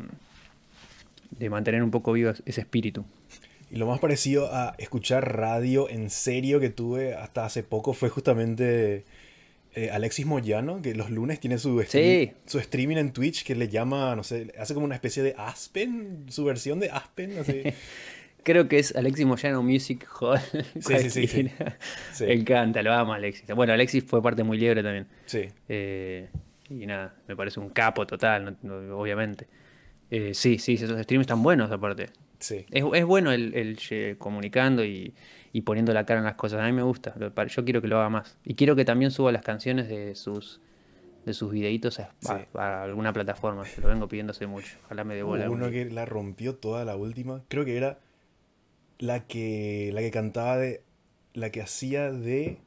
de mantener un poco vivo ese espíritu. Y lo más parecido a escuchar radio en serio que tuve hasta hace poco fue justamente eh, Alexis Moyano, que los lunes tiene su, stream, Sí, su streaming en Twitch que le llama, no sé, hace como una especie de Aspen, su versión de Aspen, así. creo que es Alexis Moyano Music Hall. Sí, sí, sí, sí. Cualquiera. Me Sí, encanta, lo amo Alexis. Bueno, Alexis fue parte muy liebre también. sí. Eh, y nada, me parece un capo total, no- no- obviamente. Eh, sí, sí, esos streams están buenos aparte. Sí. Es, es bueno el, el, eh, comunicando y, y poniendo la cara en las cosas. A mí me gusta. Lo- pa- Yo quiero que lo haga más. Y quiero que también suba las canciones de sus de sus videitos a, Sí. a- a alguna plataforma. Se lo vengo pidiendo hace mucho. Ojalá me Hubo devuelva algún uno día. que la rompió toda la última. Creo que era la que, la que cantaba de... La que hacía de...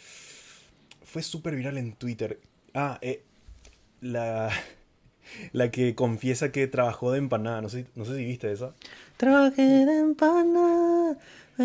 Fue súper viral en Twitter. Ah, eh, la, la que confiesa que trabajó de empanada. No sé, no sé si viste esa. Trabajé de empana.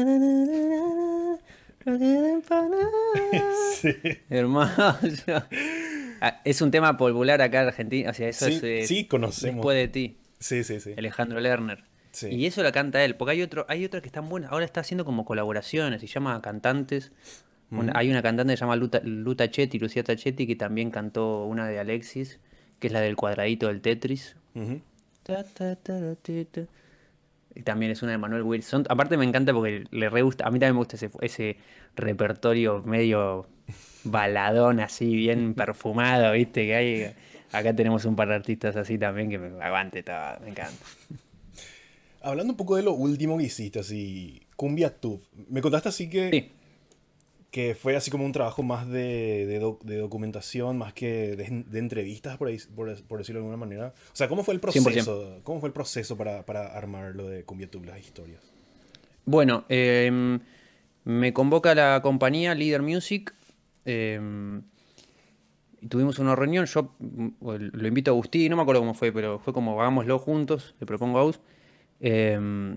Trabajé de empana. Sí. Hermano. Ah, es un tema popular acá en Argentina. O sea, eso es Sí, eh, sí, conocemos. Después de ti. Sí, sí, sí. Alejandro Lerner. Sí. Y eso la canta él, porque hay otro, hay otras que están buenas. Ahora está haciendo como colaboraciones y llama a cantantes. Una- Ujú, hay una cantante que se llama Luta, Lu Tachetti, Lucía Tachetti, que también cantó una de Alexis, que es la del cuadradito del Tetris. ujú. Ta, ta, ta, ti, ta. Y también es una de Manuel Wilson. Aparte me encanta porque le re gusta, a mí también me gusta ese, ese repertorio medio baladón, así bien perfumado, ¿viste? Que hay. Acá tenemos un par de artistas así también que me aguante todo, me encanta. Hablando un poco de lo último que hiciste, así, Cumbia Tuf. Me contaste así que, Sí, que fue así como un trabajo más de, de, doc- de documentación, más que de, de entrevistas, por, ahí, por, por decirlo de alguna manera. O sea, ¿cómo fue el cien por ciento. proceso? ¿Cómo fue el proceso para, para armar lo de Cumbia Tuf, las historias? Bueno, em, me convoca la compañía Leader Music em, y tuvimos una reunión. Yo mm, lo invito a Agustín, no me acuerdo cómo fue, pero fue como hagámoslo juntos, le propongo a Agus. em,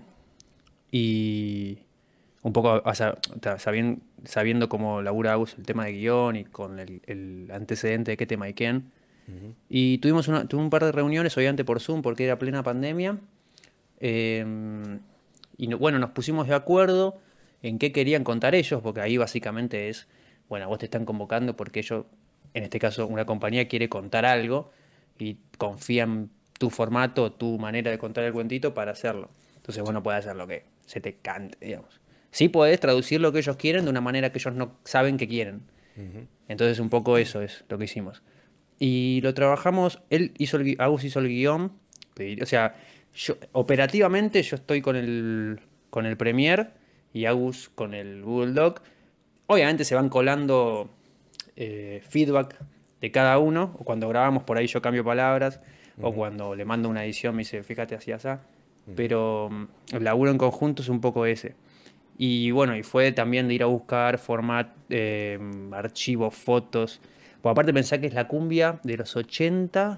y un poco o sea, ta- sabiendo, sabiendo cómo labura Agus el tema de guión y con el, el antecedente de qué tema y quién. Ujú, Y tuvimos una, tuve un par de reuniones, obviamente por Zoom, porque era plena pandemia. Eh, y no- bueno, nos pusimos de acuerdo en qué querían contar ellos, porque ahí básicamente es, bueno, vos te están convocando porque ellos, en este caso una compañía quiere contar algo y confía en tu formato, tu manera de contar el cuentito para hacerlo. Entonces vos no podés hacer lo que se te cante, digamos. Sí podés traducir lo que ellos quieren de una manera que ellos no saben que quieren. ujú. Entonces un poco eso es lo que hicimos. Y lo trabajamos, él hizo el, gui- Agus hizo el guión, te diré- o sea, yo, operativamente yo estoy con el, con el Premiere y Agus con el Google Doc. Obviamente se van colando eh, feedback de cada uno, o cuando grabamos por ahí yo cambio palabras, o Ujú, cuando le mando una edición me dice, fíjate así, así. ujú. Pero mm, el laburo en conjunto es un poco ese. Y bueno, y fue también de ir a buscar format, eh, archivos, fotos. Pues aparte pensá que es la cumbia de los ochenta,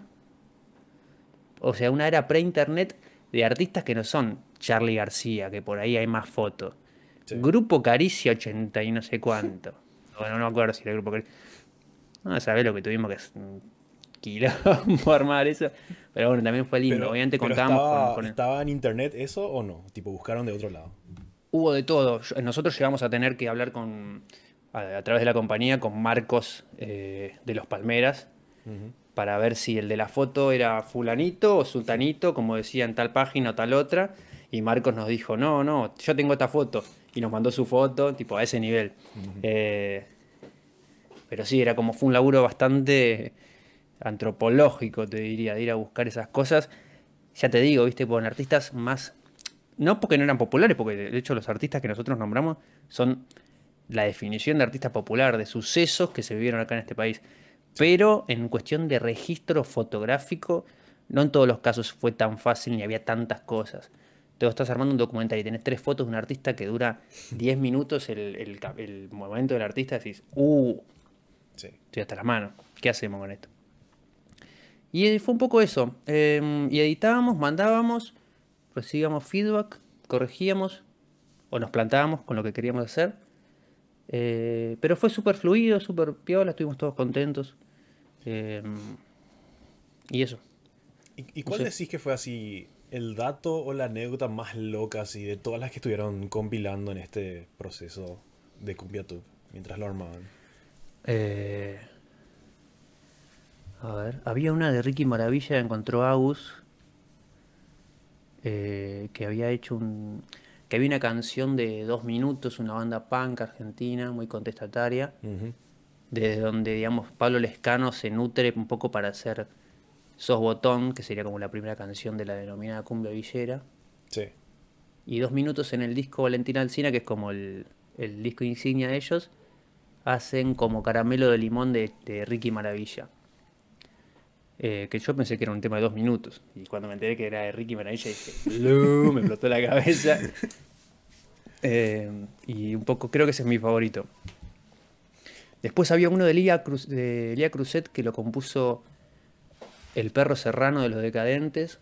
o sea, una era pre-internet de artistas que no son Charly García, que por ahí hay más fotos. Sí. Grupo Caricia ochenta y no sé cuánto. Bueno, no me acuerdo si era Grupo Caricia. No sabés lo que tuvimos que es un quilombo armar eso. Pero bueno, también fue lindo. Pero, Obviamente pero contábamos con, estaba, con el- ¿estaba en internet eso o no? Tipo, buscaron de otro lado. Hubo de todo. Yo- Nosotros llegamos a tener que hablar con, a, a través de la compañía, con Marcos eh, de los Palmeras, Ujú. para ver si el de la foto era fulanito o sultanito, como decía en tal página o tal otra. Y Marcos nos dijo, no, no, yo tengo esta foto. Y nos mandó su foto, tipo a ese nivel. Ujú. Eh, pero sí, era como fue un laburo bastante antropológico, te diría, de ir a buscar esas cosas. Ya te digo, viste, con artistas más... No porque no eran populares, porque de hecho los artistas que nosotros nombramos son la definición de artista popular, de sucesos que se vivieron acá en este país. Sí. Pero en cuestión de registro fotográfico, no en todos los casos fue tan fácil ni había tantas cosas. Te estás armando un documental y tenés tres fotos de un artista que dura diez minutos el, el, ca- el momento del artista, decís, uh, Sí. estoy hasta las manos, ¿qué hacemos con esto? Y eh, fue un poco eso. Eh, y editábamos, mandábamos, recibíamos feedback, corregíamos o nos plantábamos con lo que queríamos hacer. Eh, pero fue súper fluido, súper piola, estuvimos todos contentos. Eh, y eso, ¿Y, y no cuál sé. decís que fue así el dato o la anécdota más loca así de todas las que estuvieron compilando en este proceso de CumbiaTube mientras lo armaban? Eh, a ver, había una de Ricky Maravilla, encontró Agus, eh, que había hecho un... que había una canción de dos minutos, una banda punk argentina, muy contestataria, Ujú. desde donde, digamos, Pablo Lescano se nutre un poco para hacer Sos Botón, que sería como la primera canción de la denominada cumbia villera. Sí. Y dos minutos en el disco Valentina Alsina, que es como el, el disco insignia de ellos, hacen como Caramelo de Limón de, de Ricky Maravilla. Eh, que yo pensé que era un tema de dos minutos. Y cuando me enteré que era de Ricky Maravilla, dije, "Blue", me explotó la cabeza. Eh, y un poco, creo que ese es mi favorito. Después había uno de Lía, Cruz, de Lía Cruzet que lo compuso El Perro Serrano de los Decadentes,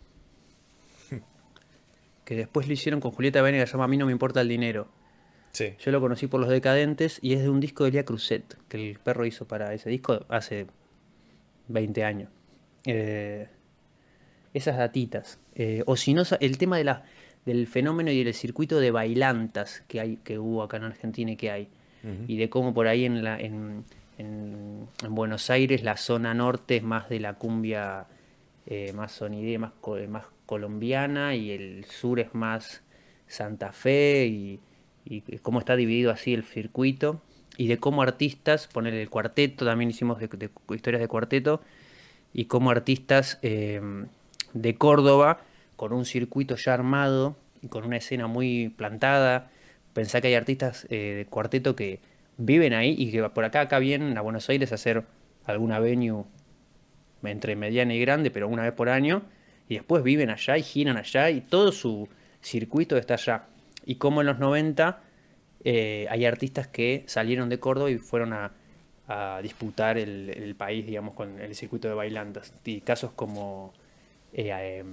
que después lo hicieron con Julieta Venegas, se llama A mí no me importa el dinero. Sí. Yo lo conocí por Los Decadentes y es de un disco de Elia Cruzet, que el perro hizo para ese disco hace veinte años. Eh, esas datitas. Eh, o si no, sa- el tema de la, del fenómeno y del circuito de bailantas que hay, que hubo acá en Argentina y que hay. Ujú. Y de cómo por ahí en, la, en, en, en Buenos Aires la zona norte es más de la cumbia eh, más sonidera, más, co- más colombiana, y el sur es más Santa Fe, y, y cómo está dividido así el circuito. Y de cómo artistas, poner el cuarteto, también hicimos de, de historias de cuarteto, y cómo artistas eh, de Córdoba, con un circuito ya armado y con una escena muy plantada. Pensá que hay artistas eh, de cuarteto que viven ahí y que por acá, acá vienen a Buenos Aires a hacer alguna venue entre mediana y grande, pero una vez por año, y después viven allá y giran allá y todo su circuito está allá. Y como en los noventa eh, hay artistas que salieron de Córdoba y fueron a, a disputar el, el país, digamos, con el circuito de bailantas. Y casos como eh, eh,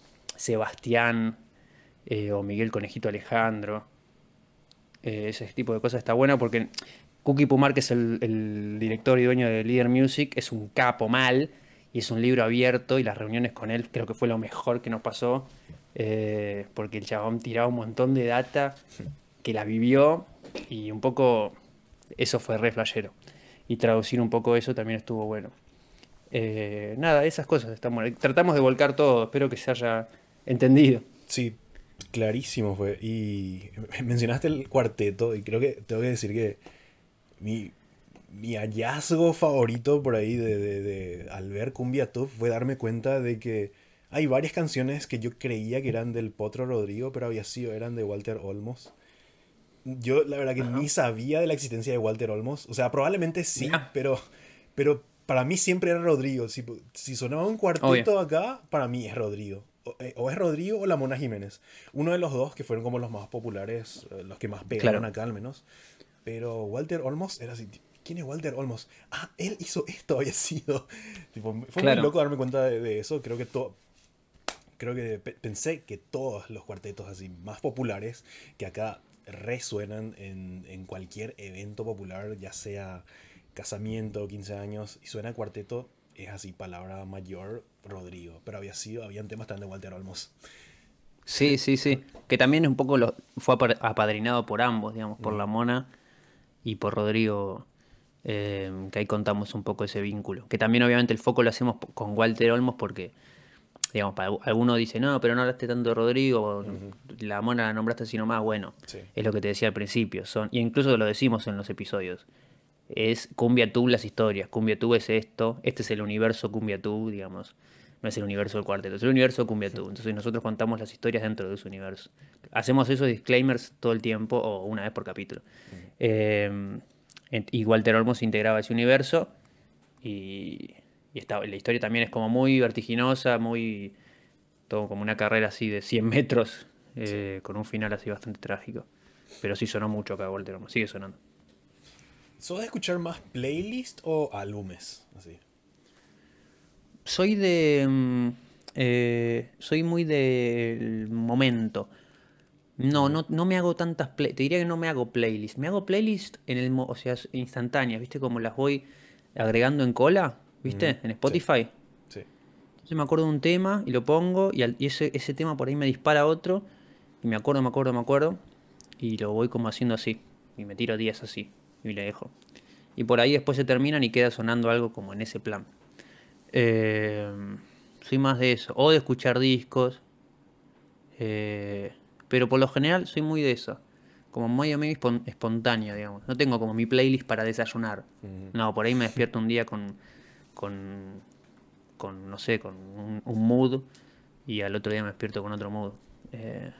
Sebastián eh, o Miguel Conejito Alejandro. Eh, ese tipo de cosas está bueno porque Cookie Pumar, que es el, el director y dueño de Leader Music, es un capo mal y es un libro abierto, y las reuniones con él creo que fue lo mejor que nos pasó, eh, porque el chabón tiraba un montón de data que la vivió, y un poco eso fue re flashero. Y traducir un poco eso también estuvo bueno. Eh, nada, esas cosas están buenas. Tratamos de volcar todo, espero que se haya entendido. Sí, clarísimo fue. Y mencionaste el cuarteto y creo que tengo que decir que mi, mi hallazgo favorito por ahí de, de, de- al ver CumbiaTube fue darme cuenta de que hay varias canciones que yo creía que eran del Potro Rodrigo, pero había sido, eran de Walter Olmos. Yo la verdad que Ajá. ni sabía de la existencia de Walter Olmos. O sea, probablemente sí, Mirá, pero, pero para mí siempre era Rodrigo. Si, si sonaba un obvio, cuarteto acá, para mí es Rodrigo. O, eh, o es Rodrigo o la Mona Jiménez. Uno de los dos que fueron como los más populares, eh, los que más pegaron claro. acá al menos. Pero Walter Olmos era así. ¿Quién es Walter Olmos? Ah, él hizo esto, había sido. Tipo, fue muy Claro. loco darme cuenta de, de eso. Creo que todo, creo que pe- pensé que todos los cuartetos así más populares que acá resuenan en, en cualquier evento popular, ya sea casamiento, quince años, y suena cuarteto, es así, palabra mayor, Rodrigo. Pero había sido, habían temas también de Walter Olmos. Sí, sí, sí. Que también un poco lo, fue apar- apadrinado por ambos, digamos, por la Ujú. Mona y por Rodrigo, eh, que ahí contamos un poco ese vínculo. Que también obviamente el foco lo hacemos po- con Walter Olmos porque, digamos, para alguno dice, no, pero no hablaste tanto de Rodrigo, o Ujú. la Mona la nombraste así nomás, bueno, Sí. es lo que te decía al principio, son, y incluso lo decimos en los episodios, es Cumbia Tube las historias, Cumbia Tube es esto, este es el universo Cumbia Tube, digamos, no es el universo del cuarteto, es el universo Cumbia Tube, entonces nosotros contamos las historias dentro de ese universo. Hacemos esos disclaimers todo el tiempo o una vez por capítulo. Ujú. Eh, y Walter Olmos integraba ese universo y, y está, la historia también es como muy vertiginosa, muy todo como una carrera así de cien metros, Sí. eh, con un final así bastante trágico. Pero sí sonó mucho acá Walter Olmos, sigue sonando. ¿Sos de escuchar más playlist o álbumes? Así. Soy de... mm, eh, soy muy del momento. No, Ujú. no, no me hago tantas play, te diría que no me hago playlist. Me hago playlist en el, mo- o sea, instantáneas, ¿viste? Como las voy agregando en cola, Ujú. ¿viste? En Sí, Spotify. sí. Entonces me acuerdo de un tema y lo pongo y, al- y ese, ese tema por ahí me dispara otro y me acuerdo, me acuerdo, me acuerdo y lo voy como haciendo así y me tiro días así y le dejo. Y por ahí después se terminan y queda sonando algo como en ese plan. Eh, soy más de eso, o de escuchar discos, eh, pero por lo general soy muy de eso, como muy, muy espon- espontáneo, digamos. No tengo como mi playlist para desayunar. Ujú. No, por ahí me despierto un día con, con, con no sé, con un, un mood y al otro día me despierto con otro mood. Eh,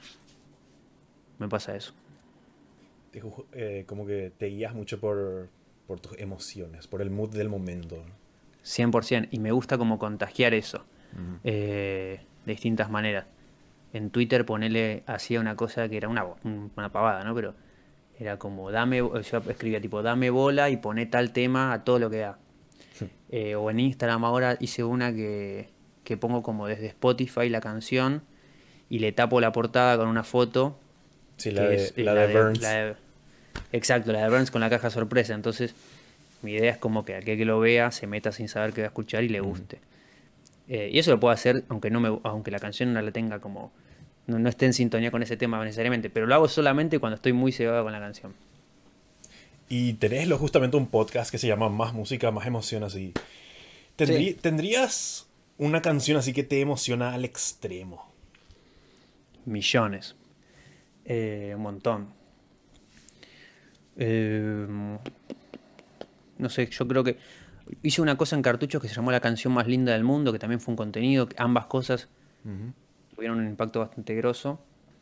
me pasa eso. Te ju- eh, como que te guías mucho por, por tus emociones, por el mood del momento. cien por ciento. Y me gusta como contagiar eso, Ujú. eh, de distintas maneras. En Twitter ponele, hacía una cosa que era una, bo- una pavada, ¿no? Pero era como, dame, yo escribía tipo, dame bola y poné tal tema a todo lo que da. Eh, o en Instagram ahora hice una que, que pongo como desde Spotify la canción y le tapo la portada con una foto Sí, la que de, es eh, la la de de, la Burns. de- exacto, la de Burns con la caja sorpresa. Entonces, mi idea es como que aquel que lo vea se meta sin saber qué va a escuchar y le Ujú. guste. Eh, y eso lo puedo hacer aunque no me, aunque la canción no la tenga como, no, no esté en sintonía con ese tema necesariamente, pero lo hago solamente cuando estoy muy cebado con la canción. Y tenés lo- justamente un podcast que se llama Más Música, Más Emoción, así. Sí. Tendrí- ¿Tendrías una canción así que te emociona al extremo? Millones. Eh, un montón. Eh, no sé, yo creo que hice una cosa en cartuchos que se llamó La canción más linda del mundo, que también fue un contenido, que ambas cosas Ujú. tuvieron un impacto bastante grosso.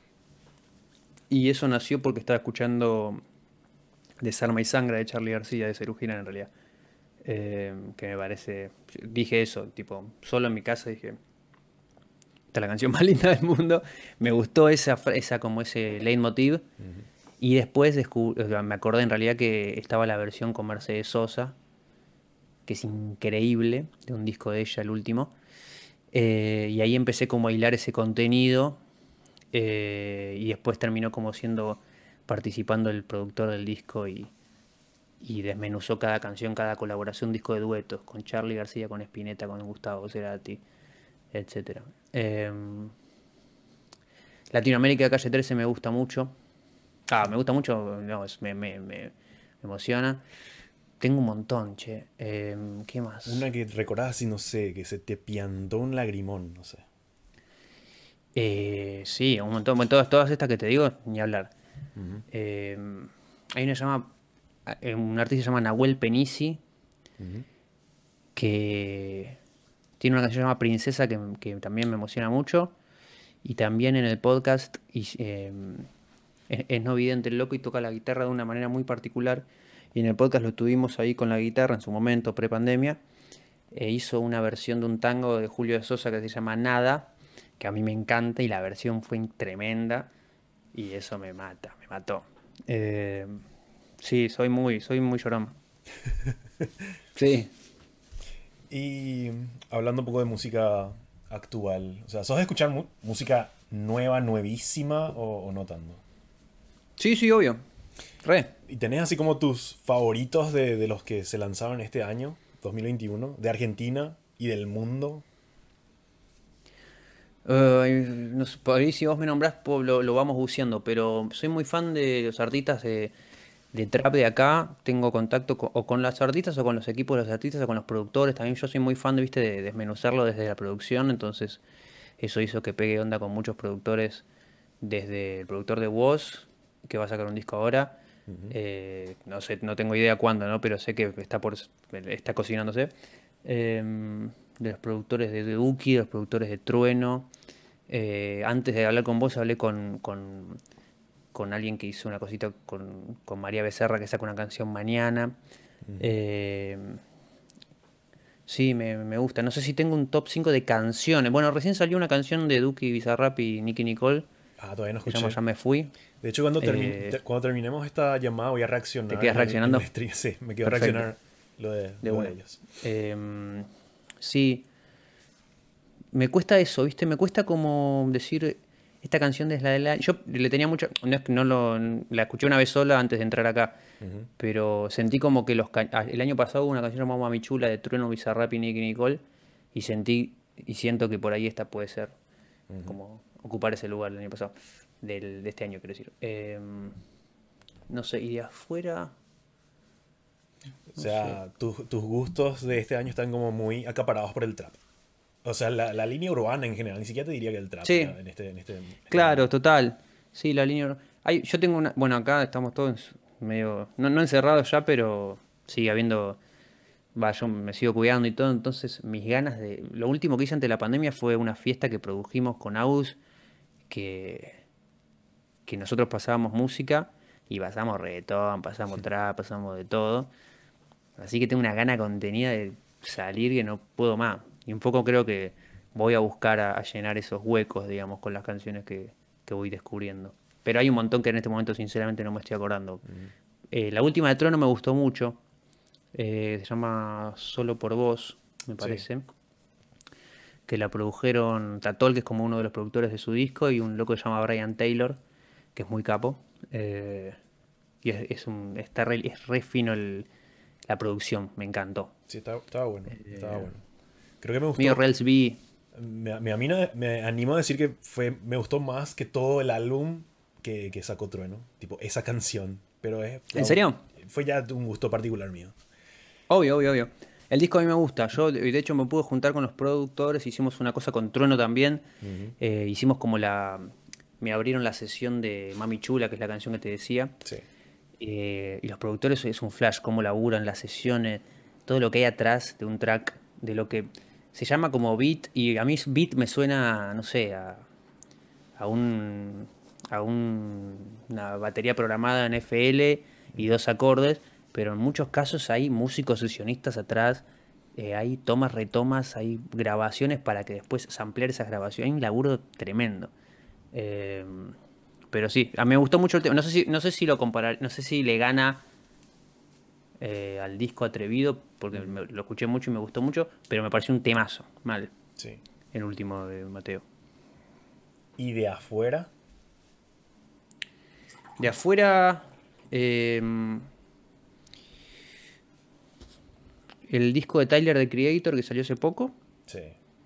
Y eso nació porque estaba escuchando Desarma y Sangra de Charlie García, de Serú Girán en realidad. Eh, que me parece, dije eso, tipo, solo en mi casa dije, esta es la canción más linda del mundo. Me gustó esa, fra- esa como ese leitmotiv. Ujú. Y después descu- o sea, me acordé en realidad que estaba la versión con Mercedes Sosa, que es increíble, de un disco de ella, el último. Eh, y ahí empecé como a hilar ese contenido. Eh, y después terminó como siendo, participando el productor del disco y, y desmenuzó cada canción, cada colaboración, un disco de duetos, con Charly García, con Spinetta, con Gustavo Cerati, etcétera. Eh, Latinoamérica de Calle trece me gusta mucho. Ah, me gusta mucho, no, es- me, me, me- me emociona. Tengo un montón, che. Eh, ¿qué más? Una que recordás así, no sé, que se te piantó un lagrimón, no sé. Eh, sí, un montón. Bueno, todas, todas estas que te digo, ni hablar. Ujú. Eh, hay una llama, eh, un artista que se llama Nahuel Penisi, Ujú. que tiene una canción que se llama Princesa que, que también me emociona mucho. Y también en el podcast y, eh, es, es no vidente el loco y toca la guitarra de una manera muy particular. Y en el podcast lo tuvimos ahí con la guitarra en su momento, pre-pandemia. E hizo una versión de un tango de Julio de Sosa que se llama Nada, que a mí me encanta y la versión fue tremenda. Y eso me mata, me mató. Eh, sí, soy muy, soy muy llorón. Sí. Y hablando un poco de música actual, o sea, ¿sos de escuchar mu- música nueva, nuevísima o, o no tanto? Sí, sí, obvio. Re. ¿Y tenés así como tus favoritos de, de los que se lanzaron este año, dos mil veintiuno, de Argentina y del mundo? Eh, no sé, por ahí si vos me nombrás po- lo, lo vamos buceando, pero soy muy fan de los artistas de, de trap de acá. Tengo contacto co- o con los artistas o con los equipos de los artistas o con los productores. También yo soy muy fan de, viste, de desmenuzarlo desde la producción, entonces eso hizo que pegue onda con muchos productores, desde el productor de Woz, que va a sacar un disco ahora. Ujú. Eh, no sé, no tengo idea cuándo, ¿no? Pero sé que está por, está cocinándose. Em, de los productores de Duki, de los productores de Trueno. Eh, antes de hablar con vos, hablé con, con, con alguien que hizo una cosita con, con María Becerra, que saca una canción mañana. Ujú. Eh, sí, me, me gusta. No sé si tengo un top cinco de canciones. Bueno, recién salió una canción de Duki, Bizarrap y Nicki Nicole, Ah, todavía no que se llama escuché. Ya me fui. De hecho, cuando, termi- Eh, te- cuando terminemos esta llamada voy a ¿Te reaccionar quedas en el, en el reaccionando? stream. Sí, me quedo a Perfecto, reaccionar lo de, de lo de una. ellos. Em, sí, me cuesta eso, ¿viste? Me cuesta como decir, esta canción es la de la... Yo le tenía mucha... No es que no lo... La escuché una vez sola antes de entrar acá, Ujú, pero sentí como que los... ca- ah, el año pasado hubo una canción llamada Mami Chula de Trueno, Bizarrap y Nicki Nicole, y sentí y siento que por ahí esta puede ser ujú. como ocupar ese lugar el año pasado, del, de este año quiero decir. Em, no sé, y de afuera, O no sé. sea, tus tus gustos de este año están como muy acaparados por el trap. O sea, la, la línea urbana en general, ni siquiera te diría que el trap Sí, ya en este, en este, en este claro, momento. total. Sí, la línea. Hay, yo tengo una. Bueno, acá estamos todos medio. No, no encerrados ya, pero sigue habiendo. Va, yo me sigo cuidando y todo. Entonces, mis ganas de. Lo último que hice ante la pandemia fue una fiesta que produjimos con Aus, que, que nosotros pasábamos música y pasamos reggaetón, pasamos trap, pasamos de todo. Así que tengo una gana contenida de salir que no puedo más. Y un poco creo que voy a buscar a, a llenar esos huecos, digamos, con las canciones que, que voy descubriendo. Pero hay un montón que en este momento sinceramente no me estoy acordando. Ujú. Eh, la última de Trono me gustó mucho. Eh, se llama Solo por Vos, me Sí. parece. Que la produjeron Tatol, que es como uno de los productores de su disco, y un loco que se llama Brian Taylor, que es muy capo. Eh, y es, es un, está re, es re fino el- la producción, me encantó. Sí, estaba, estaba bueno, estaba Eh, bueno. Creo que me Mío gustó, Rels B. me, me, a mí no- me animo a decir que fue, me gustó más que todo el álbum que, que sacó Trueno, tipo esa canción, pero es ¿En ya un- serio? fue ya un gusto particular mío. Obvio, obvio, obvio. El disco a mí me gusta. Yo, de de hecho, me pude juntar con los productores. Hicimos una cosa con Trueno también. Ujú. Eh, hicimos como la. Me abrieron la sesión de Mami Chula, que es la canción que te decía. Sí, Eh, y los productores es un flash, cómo laburan las sesiones, todo lo que hay atrás de un track, de lo que se llama como beat. Y a mí beat me suena, no sé, a, a un, a un- una batería programada en F L y dos acordes, pero en muchos casos hay músicos sesionistas atrás, eh, hay tomas, retomas, hay grabaciones para que después samplear esas grabaciones. Hay un laburo tremendo. Eh, pero sí, a mí me gustó mucho el tema. No sé si, no sé si lo comparar, no sé si le gana eh, al disco Atrevido, porque ujú, me- lo escuché mucho y me gustó mucho, pero me pareció un temazo, mal, sí. el último de Mateo. Y de afuera, De afuera, eh, el disco de Tyler, The Creator, que salió hace poco. sí.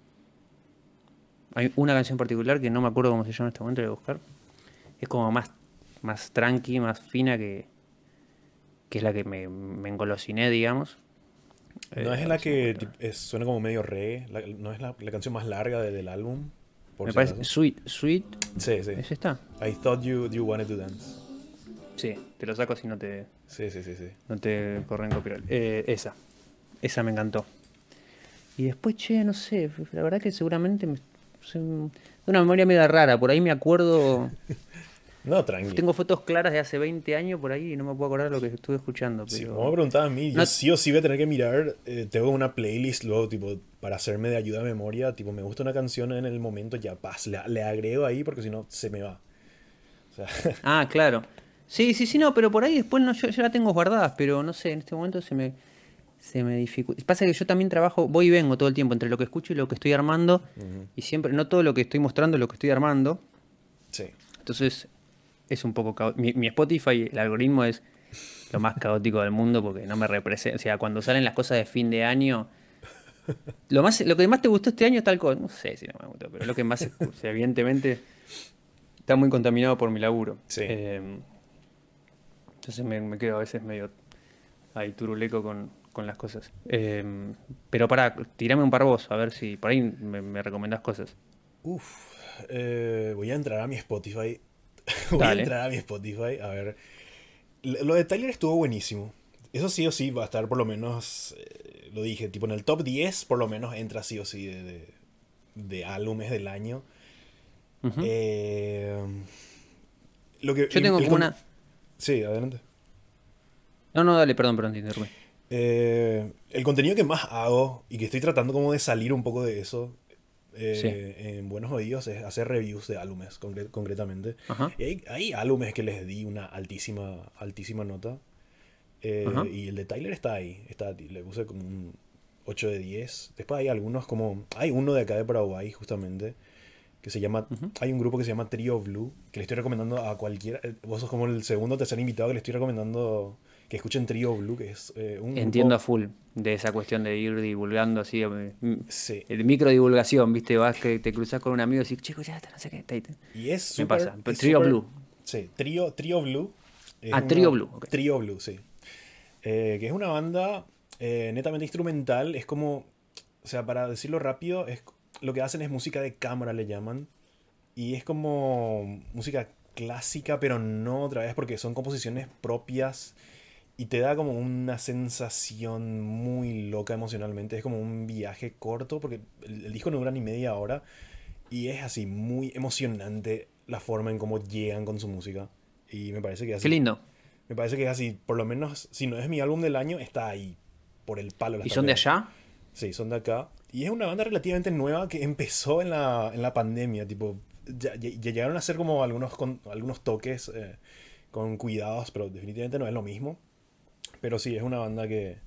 Hay una canción particular que no me acuerdo cómo se llama en este momento, la voy a buscar. Es como más, más tranqui, más fina, que, que es la que me, me engolosiné, digamos. No Eh, es a ver la si me que encuentro. tip- es- suena como medio reggae, la- no es la, la canción más larga de- del álbum, por Me si parece acaso. Sweet, Sweet, Sí, sí. ¿es esta? I thought you, you wanted to dance. Sí, te lo saco si no te, Sí, sí, sí, sí. no te corren copyright. Eh, esa, esa me encantó. Y después, che, no sé, la verdad que seguramente me, soy un- de una memoria media rara, por ahí me acuerdo, No, tranqui. Tengo fotos claras de hace veinte años por ahí y no me puedo acordar lo que estuve escuchando, Sí, pero... como me preguntabas a mí, yo No, sí o sí voy a tener que mirar, eh, tengo una playlist luego, tipo, para hacerme de ayuda a memoria, tipo, me gusta una canción en el momento, ya, paz, le, le agrego ahí porque si no, se me va. O sea, ah, claro. Sí, sí, sí, no, pero por ahí después no, yo, yo la tengo guardadas, pero no sé, en este momento se me, se me dificulta. Pasa que yo también trabajo, voy y vengo todo el tiempo entre lo que escucho y lo que estoy armando, ujú, y siempre, no todo lo que estoy mostrando es lo que estoy armando, sí. entonces es un poco caótico. Mi, mi Spotify, el algoritmo es lo más caótico del mundo porque no me representa, o sea, cuando salen las cosas de fin de año, lo más, lo que más te gustó este año es tal cosa, no sé si no me gustó, pero lo que más, o sea, evidentemente está muy contaminado por mi laburo. Sí. Eh, entonces me, me quedo a veces medio ahí turuleco con, con las cosas. Eh, pero para, tirame un par vos, a ver si por ahí me, me recomendás cosas. Uf, eh, voy a entrar a mi Spotify. Voy a Dale. entrar a mi Spotify, a ver. L- Lo de Tyler estuvo buenísimo. Eso sí o sí va a estar por lo menos, eh, lo dije, tipo en el top diez por lo menos entra sí o sí de, de, de álbumes del año. Ujú. Eh, lo que, Yo el, tengo el como con- una... sí, adelante. No, no, dale, perdón, perdón, te interrumpí. Eh, el contenido que más hago y que estoy tratando como de salir un poco de eso Sí. eh, en buenos oídos es hacer reviews de álbumes concre- concretamente. Ajá, Y hay, hay álbumes que les di una altísima, altísima nota. Eh, ajá, y el de Tyler está ahí. Está, le puse como un ocho de diez. Después hay algunos como... Hay uno de acá de Paraguay justamente. Que se llama... ujú. Hay un grupo que se llama Trio Blue. Que le estoy recomendando a cualquiera. eh, Vos sos como el segundo o tercer invitado que le estoy recomendando que escuchen Trio Blue. Que es eh, un Entiendo grupo... a full de esa cuestión de ir divulgando así, eh, mm, Sí. el micro divulgación, ¿viste? Vas que te cruzas con un amigo y decís, chico, ya está, no sé qué, está ahí, está". Y es Me súper... pasa. Pero Es Trio súper... Blue. Sí. Trio, Trio Blue. Es Ah, Trio una... Blue, ok. Trio Blue, sí. Eh, que es una banda eh, netamente instrumental. Es como... O sea, para decirlo rápido, es, lo que hacen es música de cámara, le llaman. Y es como música clásica, pero no otra vez, porque son composiciones propias y te da como una sensación muy loca emocionalmente. Es como un viaje corto, porque el, el disco no dura ni media hora y es así, muy emocionante la forma en cómo llegan con su música. Y me parece que es Qué así. lindo. Me parece que es así, por lo menos, si no es mi álbum del año, está ahí, por el palo la ¿Y está son de pegando. allá? Sí, son de acá. Y es una banda relativamente nueva que empezó en la, en la pandemia. Tipo, ya, ya- ya llegaron a hacer como algunos, con, algunos toques eh, con cuidados, pero definitivamente no es lo mismo. Pero sí, es una banda que,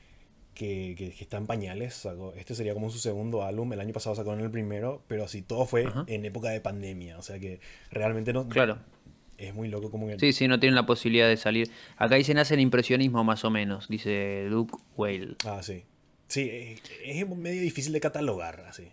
que, que- que está en pañales. Sacó- este sería como su segundo álbum. El año pasado sacaron el primero, pero sí, todo fue Ajá. en época de pandemia. O sea que realmente no, Claro. es muy loco como que... Sí, sí, no tienen la posibilidad de salir. Acá dicen hacen impresionismo más o menos, dice Luke Whale. Ah, sí. Sí, es, es medio difícil de catalogar, así.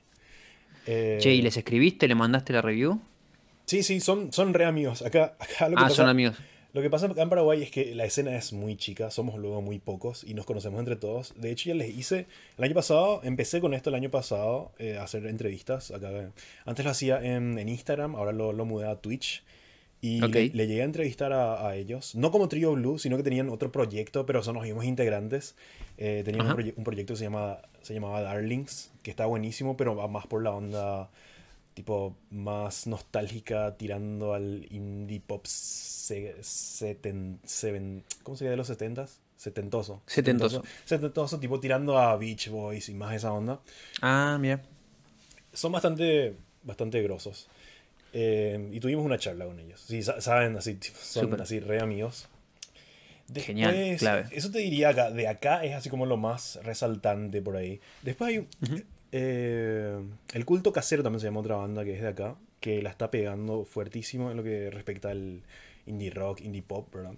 Che, ¿y Eh, les escribiste? ¿Le mandaste la review? Sí, sí, son, son re amigos. Acá, acá lo que Ah, son pasa, amigos. lo que pasa acá en Paraguay es que la escena es muy chica, somos luego muy pocos y nos conocemos entre todos. De hecho, ya les hice, el año pasado, empecé con esto el año pasado, eh, a hacer entrevistas. Acá, antes lo hacía en, en Instagram, ahora lo, lo mudé a Twitch. Y Ok. le, le llegué a entrevistar a, a ellos, no como Trio Blue, sino que tenían otro proyecto, pero son los mismos integrantes. Eh, tenían un, Ajá. proye- un proyecto que se, llama, se llamaba Darlings, que está buenísimo, pero va más por la onda tipo más nostálgica, tirando al indie pop se, seten- seven- ¿cómo se llama de los setentas? Setentoso, setentoso, Setentoso. setentoso, tipo tirando a Beach Boys y más esa onda. Ah, mira. Son bastante, bastante grosos. Eh, y tuvimos una charla con ellos. Sí, sa- saben, así, tipo, son Súper. así re amigos. Genial. Después, Clave. eso te diría acá, de acá es así como lo más resaltante por ahí. Después hay un- Ujú. eh, El Culto Casero también se llama otra banda que es de acá, que la está pegando fuertísimo en lo que respecta al indie rock, indie pop, ¿verdad?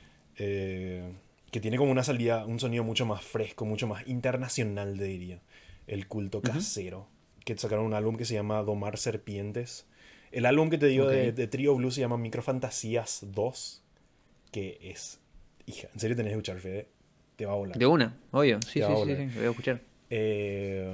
Eh, que tiene como una salida, un sonido mucho más fresco, mucho más internacional, te diría. El Culto Ujú. Casero, que sacaron un álbum que se llama Domar Serpientes. El álbum que te digo Ok. de, de Trio Blue se llama Microfantasías dos, que es... Hija, en serio tenés que escuchar, Fede. Te va a volar. De una, obvio. Te Sí, va a sí, sí, volar. sí. Lo voy a escuchar. Eh,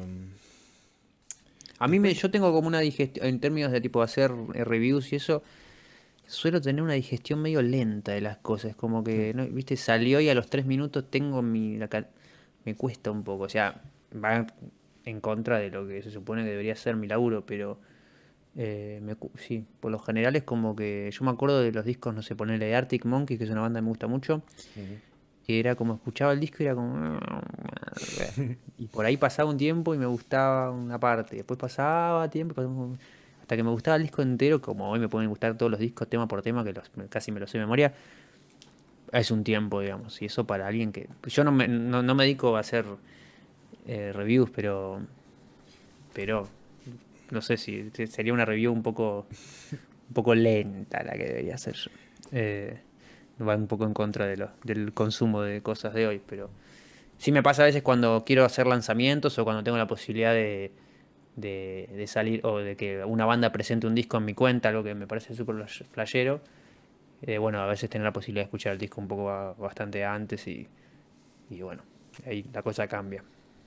A mí me, Después... yo tengo como una digestión, en términos de tipo hacer eh, reviews y eso, suelo tener una digestión medio lenta de las cosas. Como hmm, que, ¿no? ¿Viste? Salió y a los tres minutos tengo mi... la ca- me cuesta un poco. O sea, va en contra de lo que se supone que debería ser mi laburo, pero Eh, me cu- sí, por lo general es como que yo me acuerdo de los discos, no sé, ponerle de Arctic Monkeys, que es una banda que me gusta mucho, Ujú. que era como escuchaba el disco y era como... Y por ahí pasaba un tiempo y me gustaba una parte, después pasaba tiempo, pasaba un- hasta que me gustaba el disco entero, como hoy me pueden gustar todos los discos tema por tema, que los, casi me los sé de memoria, es un tiempo, digamos, y eso para alguien que... Yo no me, no, no me dedico a hacer eh, reviews, pero, pero no sé si si sería una review un poco, un poco lenta la que debería hacer yo. Eh, va un poco en contra de lo, del consumo de cosas de hoy, pero sí me pasa a veces cuando quiero hacer lanzamientos o cuando tengo la posibilidad de, de, de salir o de que una banda presente un disco en mi cuenta, algo que me parece súper flash- flashero. Eh, bueno, a veces tener la posibilidad de escuchar el disco un poco ba- bastante antes y, y bueno, ahí la cosa cambia.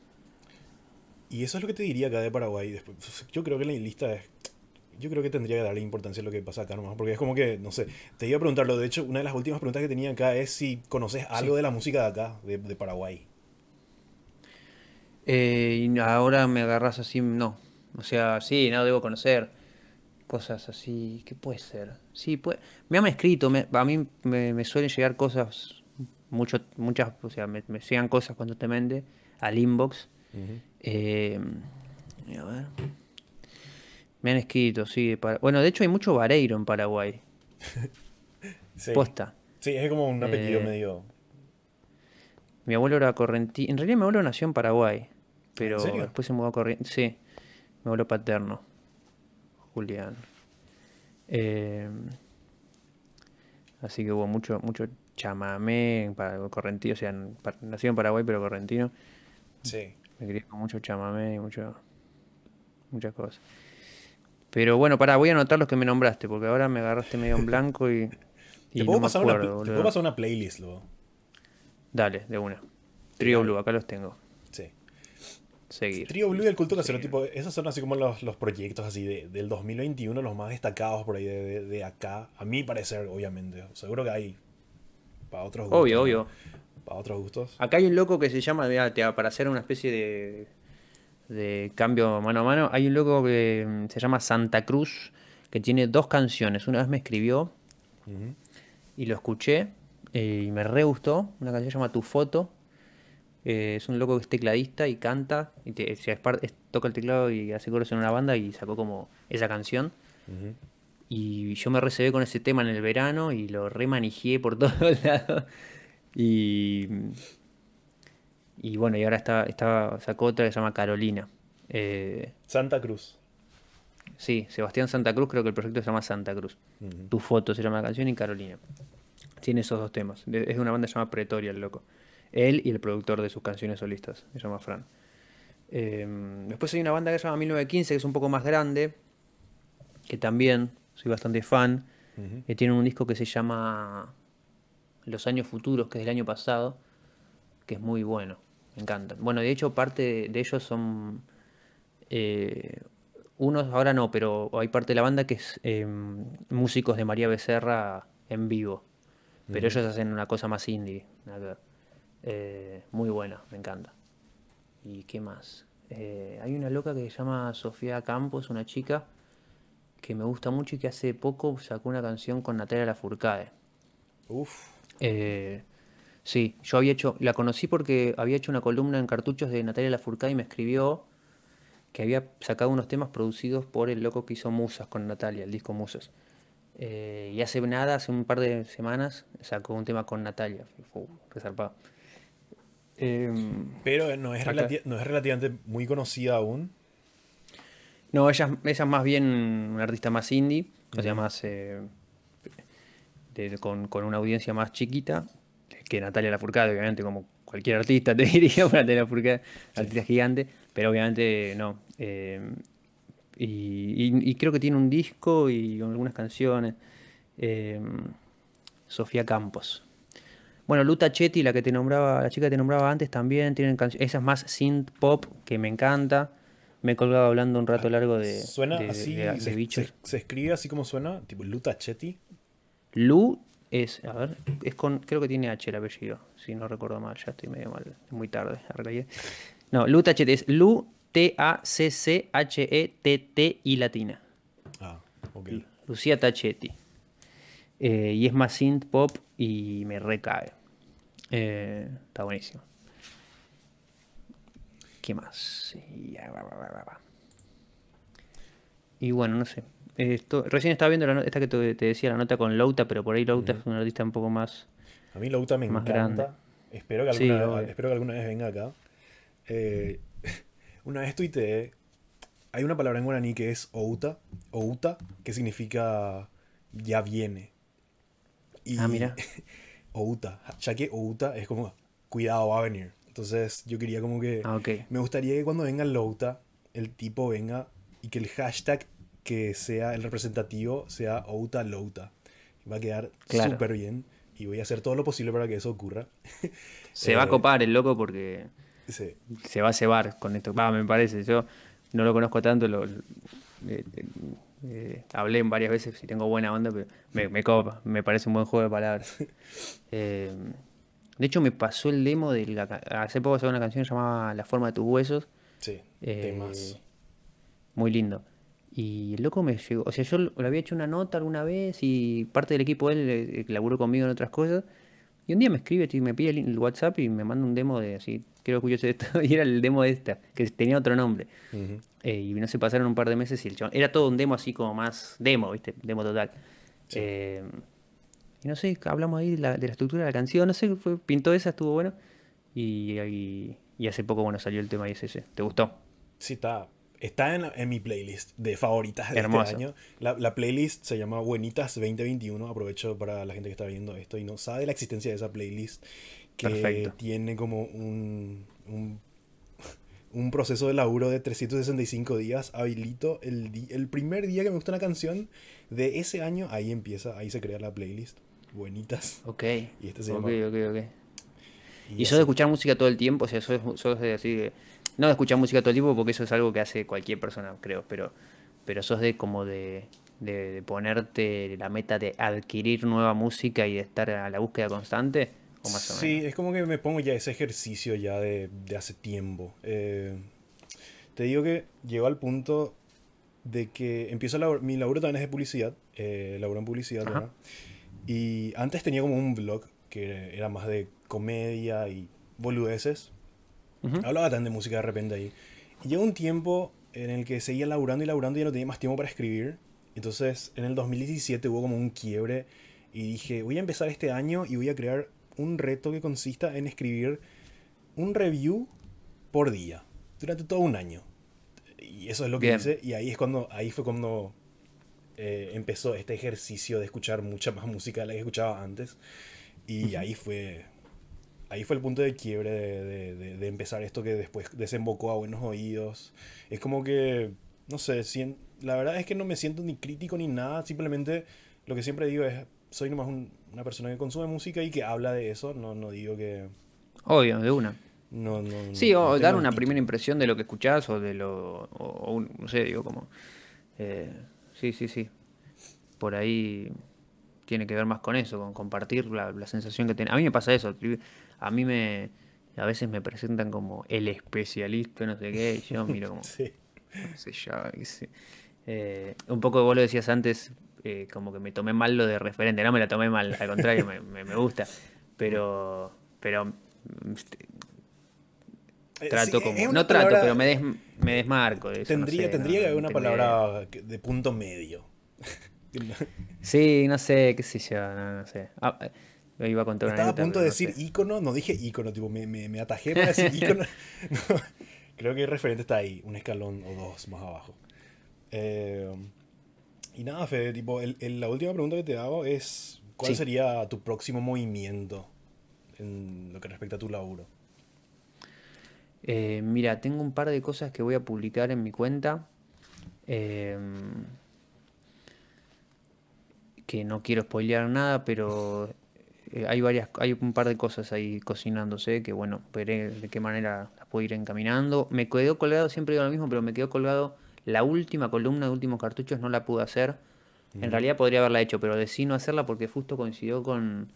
Y eso es lo que te diría acá de Paraguay. Después, yo creo que la lista es. Yo creo que tendría que darle importancia a lo que pasa acá nomás. Porque es como que, no sé, te iba a preguntarlo. De hecho, una de las últimas preguntas que tenía acá es si conoces algo Sí. de la música de acá, de, de Paraguay. Eh, y ahora me agarras así, no. O sea, sí, no debo conocer cosas así. ¿Qué puede ser? Sí, puede. Me han escrito, me- a mí me, me suelen llegar cosas, mucho, muchas, o sea, me, me llegan cosas constantemente al inbox. Ujú. Eh, y a ver. Me han escrito, sí. de Para- Bueno, de hecho hay mucho vareiro en Paraguay. Sí. Posta. Sí, es como un apellido Eh, medio. mi abuelo era correntino. En realidad mi abuelo nació en Paraguay, Ah, ¿en pero serio? después se mudó a Corrientes. Sí, mi abuelo paterno, Julián. Eh, Así que hubo mucho, mucho chamamé para correntino, o sea, en- pa- nació en Paraguay, pero correntino. Sí. Me crié con mucho chamamé y mucho, muchas cosas. Pero bueno, pará, voy a anotar los que me nombraste, porque ahora me agarraste medio en blanco y, Te y no puedo me pasar una, acuerdo, pl- te puedo boludo. pasar una playlist luego. Dale, de una. Sí, Trio Blue, hay. acá los tengo. Sí. Seguir. Trío Blue y el culto casero, Seguir. tipo, esos son así como los, los proyectos así de, del dos mil veintiuno, los más destacados por ahí de, de- de acá. A mi parecer, obviamente. Seguro que hay para otros gustos, Obvio, ¿verdad? obvio. Para otros gustos. Acá hay un loco que se llama, mirá, te- para hacer una especie de, de cambio mano a mano, hay un loco que mm, se llama Santa Cruz, que tiene dos canciones. Una vez me escribió Ujú. y lo escuché eh, y me re gustó. Una canción que se llama Tu Foto. Eh, es un loco que es tecladista y canta, y te- o sea, es par- es- toca el teclado y hace coros en una banda y sacó como esa canción. Ujú. Y yo me recebé con ese tema en el verano y lo remanejé por todos lados. Y, y bueno, y ahora está, está, sacó otra que se llama Carolina. Eh, Santa Cruz. sí, Sebastián Santa Cruz, creo que el proyecto se llama Santa Cruz. Ujú. Tu Foto se llama la canción y Carolina. Tiene esos dos temas. De- Es de una banda que se llama Pretoria, el loco. Él y el productor de sus canciones solistas, se llama Fran. Eh, Después hay una banda que se llama mil novecientos quince, que es un poco más grande, que también soy bastante fan. Ujú. Que tiene un disco que se llama Los Años Futuros, que es del año pasado, que es muy bueno. Me encantan. Bueno, de hecho, parte de, de ellos son. eh, Unos ahora no, pero hay parte de la banda que es eh, músicos de María Becerra en vivo. Pero Ujú. ellos hacen una cosa más indie. Nada que ver. Eh, muy buena, me encanta. ¿Y qué más? Eh, hay una loca que se llama Sofía Campos, una chica que me gusta mucho y que hace poco sacó una canción con Natalia Lafourcade. Uf. Eh, sí, yo había hecho, la conocí porque había hecho una columna en cartuchos de Natalia Lafourcade y me escribió que había sacado unos temas producidos por el loco que hizo Musas con Natalia, el disco Musas. Eh, y hace nada, hace un par de semanas, sacó un tema con Natalia. Fue resarpado. Em, Pero no es, Acá. relati- no es relativamente muy conocida aún. No, ella, ella es más bien una artista más indie, o sea, Ujú. más eh, de- con, con una audiencia más chiquita que Natalia Lafourcade, obviamente, como cualquier artista te diría, pero Natalia Lafourcade, Sí. artista gigante, pero obviamente no. Eh, y, y- y creo que tiene un disco y algunas canciones. Eh, Sofía Campos. Bueno, Luta Chetti, la que te nombraba, la chica que te nombraba antes, también tienen canciones. Esa es más synth pop, que me encanta. Me he colgado hablando un Ah, rato largo de, suena de, de- así, de se, se- bichos. se escribe así como suena, tipo Luta Chetti. Lu es, a ver, es con, creo que tiene H el apellido, si no recuerdo mal, ya estoy medio mal, es muy tarde, arreglé. No, Lu Tachete es Lu T A C C H E T T I latina. Ok. Lucía Tachetti. Eh, y es más synth pop y me recae. Eh, está buenísimo. ¿Qué más? Y, y bueno, no sé. Esto, recién estaba viendo la no- esta que te, te decía, la nota con Louta, pero por ahí Louta Ujú. es un artista un poco más, A mí Louta me más grande. encanta. Espero que Sí, alguna, obvio. espero que alguna vez venga acá. Eh, una vez tuiteé, hay una palabra en guaraní que es outa, outa, que significa ya viene. Ah, Y mira. outa, ya que outa es como cuidado, va a venir. Entonces yo quería como que, Ah, ok. me gustaría que cuando venga Louta, el tipo venga y que el hashtag que sea el representativo sea outa louta. Va a quedar Claro. súper bien y voy a hacer todo lo posible para que eso ocurra. Se va a Eh, copar el loco porque sí, se va a cebar con esto. Va, me parece. Yo no lo conozco tanto. Lo, lo- eh, eh, hablé varias veces y tengo buena onda, pero me, me copa. Me parece un buen juego de palabras. Eh, de hecho, me pasó el demo de la, ca- hace poco sacó una canción llamada La forma de tus huesos. sí, temas. eh, Muy lindo. Y el loco me llegó. O sea, yo le había hecho una nota alguna vez y parte del equipo de él eh, que laburó conmigo en otras cosas. Y un día me escribe, tío, me pide el, el WhatsApp y me manda un demo de así, quiero que escuches esto. Y era el demo de esta, que tenía otro nombre. Ujú, Eh, y no se pasaron un par de meses y el chabón. Era todo un demo así como más demo, ¿viste? Demo total. sí. Eh, y no sé, hablamos ahí de la, de la estructura de la canción, no sé, fue, pintó esa, estuvo bueno. Y, y, y hace poco, bueno, salió el tema y es ese. ¿Te gustó? Sí, está, está en, en mi playlist de favoritas de este Hermoso. año. La, la playlist se llama Buenitas veinte veintiuno. Aprovecho para la gente que está viendo esto y no sabe la existencia de esa playlist, que Perfecto. tiene como un, un, un proceso de laburo de trescientos sesenta y cinco días. Habilito el, di- el primer día que me gusta una canción de ese año, ahí empieza, ahí se crea la playlist. Buenitas. Ok, Y este se ok, llama... ok, ok. Y ¿Y sos de así. escuchar música todo el tiempo? O sea, sos, sos de así de... No de escuchar música todo el tiempo porque eso es algo que hace cualquier persona, creo, pero, pero sos de como de, de, de ponerte la meta de adquirir nueva música y de estar a la búsqueda constante, o más o Sí, menos. es como que me pongo ya ese ejercicio ya de, de hace tiempo. Eh, te digo que llego al punto de que empiezo a labor- mi laburo también es de publicidad, eh, laburo en publicidad, Ajá. ¿verdad? Y antes tenía como un blog que era más de comedia y boludeces. Ujú. Hablaba tan de música de repente ahí. Y llegó un tiempo en el que seguía laburando y laburando y ya no tenía más tiempo para escribir. Entonces, en el dos mil diecisiete hubo como un quiebre y dije, voy a empezar este año y voy a crear un reto que consista en escribir un review por día durante todo un año. Y eso es lo que Bien. hice y ahí es cuando ahí fue cuando eh, empezó este ejercicio de escuchar mucha más música de la que escuchaba antes y Ujú. ahí fue ahí fue el punto de quiebre de, de- de- de empezar esto que después desembocó a buenos oídos. Es como que, no sé, sien- la verdad es que no me siento ni crítico ni nada, simplemente lo que siempre digo es, soy nomás un- una persona que consume música y que habla de eso, no, no digo que Obvio, de una. no, no, no, Sí, no o dar tengo el una primera título. impresión de lo que escuchás o de lo... O, o un- no sé, digo, como... eh, sí, sí, sí. Por ahí tiene que ver más con eso, con compartir la, la sensación que tiene. A mí me pasa eso, tri- a mí me, a veces me presentan como el especialista, no sé qué, y yo miro como, Sí. no sé yo, qué sé. Eh, un poco vos lo decías antes, eh, como que me tomé mal lo de referente, no me la tomé mal, al contrario, me, me, me gusta, pero, pero mm, este, Eh, sí, trato e- es como, una no trato, palabra, pero me, des, eh, me eh, desmarco de eso, no tendría, sé, no, tendría que no, haber no una tengo idea. palabra que- de punto medio. Sí, no sé, qué sé yo, no, no sé. Ah, eh, iba a contar una Estaba a anécdota, punto pero de no decir sé. ícono, no dije ícono, tipo, me, me, me atajé para decir ícono. No, creo que el referente está ahí, un escalón o dos más abajo. Eh, y nada, Fede, tipo, el- el- la última pregunta que te hago es, ¿cuál Sí. sería tu próximo movimiento en lo que respecta a tu laburo? Eh, mira, tengo un par de cosas que voy a publicar en mi cuenta. em, que no quiero spoilear nada, pero eh, hay varias, hay un par de cosas ahí cocinándose que bueno, veré de qué manera las puedo ir encaminando. Me quedó colgado, siempre digo lo mismo, pero me quedó colgado la última columna de últimos cartuchos, no la pude hacer. En Ujú. realidad podría haberla hecho, pero decidí no hacerla porque justo coincidió con,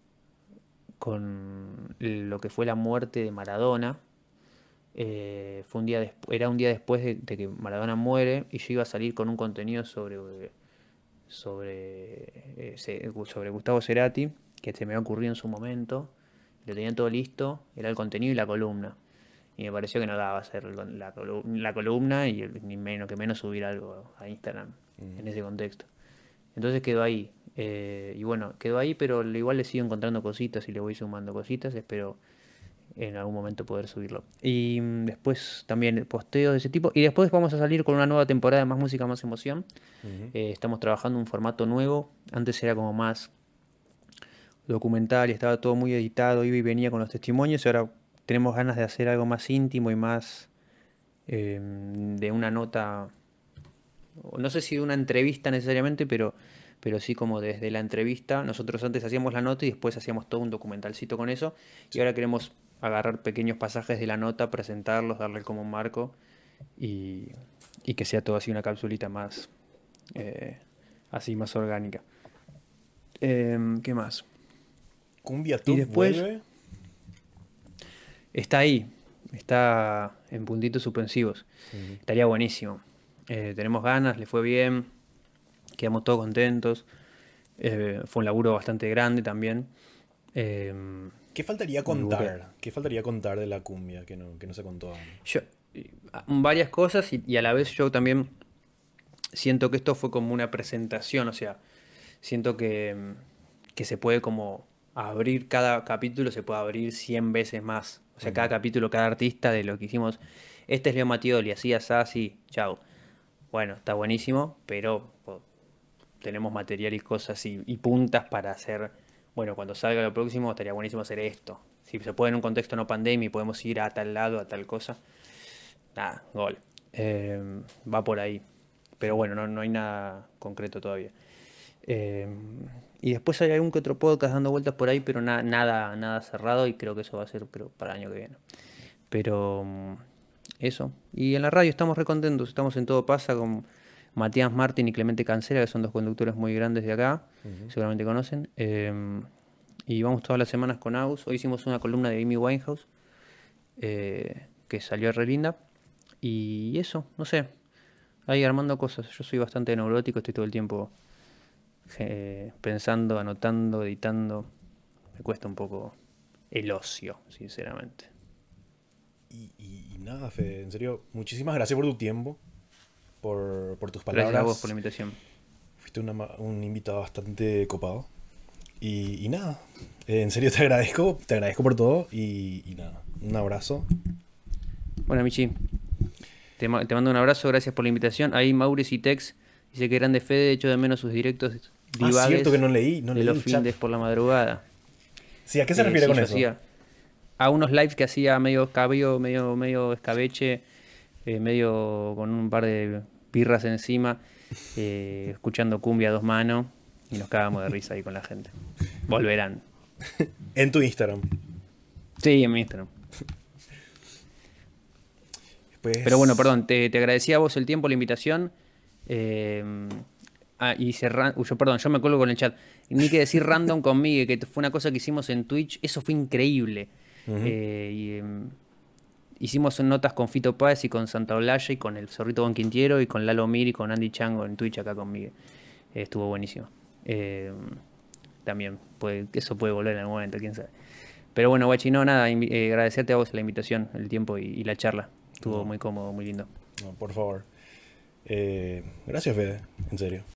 con lo que fue la muerte de Maradona. Eh, fue un día despu- era un día después de, de que Maradona muere y yo iba a salir con un contenido sobre, sobre, eh, se- sobre Gustavo Cerati, que se me ha ocurrido en su momento, lo tenía todo listo, era el contenido y la columna. Y me pareció que no daba hacer el con- la, colu- la columna y el- ni menos que menos subir algo a Instagram en ese contexto. Entonces quedó ahí. Eh, y bueno, quedó ahí, pero le- igual le sigo encontrando cositas y le voy sumando cositas. Espero en algún momento poder subirlo. Y mm, después también posteos de ese tipo. Y después vamos a salir con una nueva temporada de Más Música, Más Emoción. Ujú. Eh, estamos trabajando un formato nuevo. Antes era como más documental y estaba todo muy editado, iba y venía con los testimonios. Y ahora tenemos ganas de hacer algo más íntimo y más eh, de una nota, o no sé si de una entrevista necesariamente, pero, pero sí como desde la entrevista. Nosotros antes hacíamos la nota y después hacíamos todo un documentalcito con eso. Y Sí. ahora queremos agarrar pequeños pasajes de la nota, presentarlos, darle como un marco y, y que sea todo así una capsulita más, eh, así más orgánica. Em, ¿qué más? Cumbia Y Tub después vuelve. está ahí, está en puntitos suspensivos. Ujú. Estaría buenísimo. Eh, tenemos ganas, le fue bien, quedamos todos contentos. Eh, fue un laburo bastante grande también. Eh, ¿Qué faltaría y hubo que- contar? ¿Qué faltaría contar de la cumbia que no, que no se contó aún? yo, y- a- varias cosas y, y a la vez yo también siento que esto fue como una presentación, o sea, siento que, mm, que se puede como abrir cada capítulo, se puede abrir cien veces más. O sea, cada Ujú. capítulo, cada artista de lo que hicimos. Este es Leo Mattioli, así, así, así, chao. Bueno, está buenísimo, pero po, tenemos material y cosas y, y puntas para hacer. Bueno, cuando salga lo próximo, estaría buenísimo hacer esto. Si se puede en un contexto no pandemia y podemos ir a tal lado, a tal cosa, nada, gol. Eh, va por ahí. Pero bueno, no, no hay nada concreto todavía. Eh, y después hay algún que otro podcast dando vueltas por ahí, pero na- nada, nada cerrado y creo que eso va a ser creo, para el año que viene. Pero mm, eso. Y en la radio estamos recontentos, estamos en Todo Pasa con Matías Martín y Clemente Cancela, que son dos conductores muy grandes de acá, Ujú. seguramente conocen. Eh, y vamos todas las semanas con Agus. Hoy hicimos una columna de Amy Winehouse, eh, que salió re linda. Y eso, no sé, ahí armando cosas. Yo soy bastante neurótico, estoy todo el tiempo eh, pensando, anotando, editando. Me cuesta un poco el ocio, sinceramente. Y, y- y nada, Fede, en serio, muchísimas gracias por tu tiempo, por, por tus Gracias a vos por la palabras. invitación. Fuiste una ma- un invitado bastante copado. Y, y nada, eh, en serio te agradezco, te agradezco por todo y, y nada, un abrazo. Bueno, Michi, te, ma- te mando un abrazo, gracias por la invitación. Ahí Maurice y Tex dice que grande Fede, echo de menos sus directos Ah, cierto que no divagues leí, no de leí los el chat. findes por la madrugada. Sí, ¿a qué se Eh, refiere sí, con yo eso? hacía a unos lives que hacía medio escabio, medio, medio escabeche, eh, medio con un par de birras encima, eh, escuchando cumbia a dos manos y nos cagábamos de risa ahí con la gente. Volverán. En tu Instagram. Sí, en mi Instagram. Pero bueno, Pues, perdón, te, te agradecía a vos el tiempo, la invitación. eh, ah, y cerrar, yo, perdón, yo me cuelgo con el chat. Ni que decir random conmigo, que fue una cosa que hicimos en Twitch, eso fue increíble. ujú. Eh, y, em, hicimos notas con Fito Páez y con Santa Olalla y con el Zorrito Bonquintiero y con Lalo Mir y con Andy Chango en Twitch acá conmigo. Eh, estuvo buenísimo. Eh, también, puede, eso puede volver en algún momento, quién sabe. Pero bueno, guachi, no, nada, invi- eh, agradecerte a vos la invitación, el tiempo y, y la charla. Estuvo No, muy cómodo, muy lindo. no, por favor. Eh, gracias, Fede, en serio.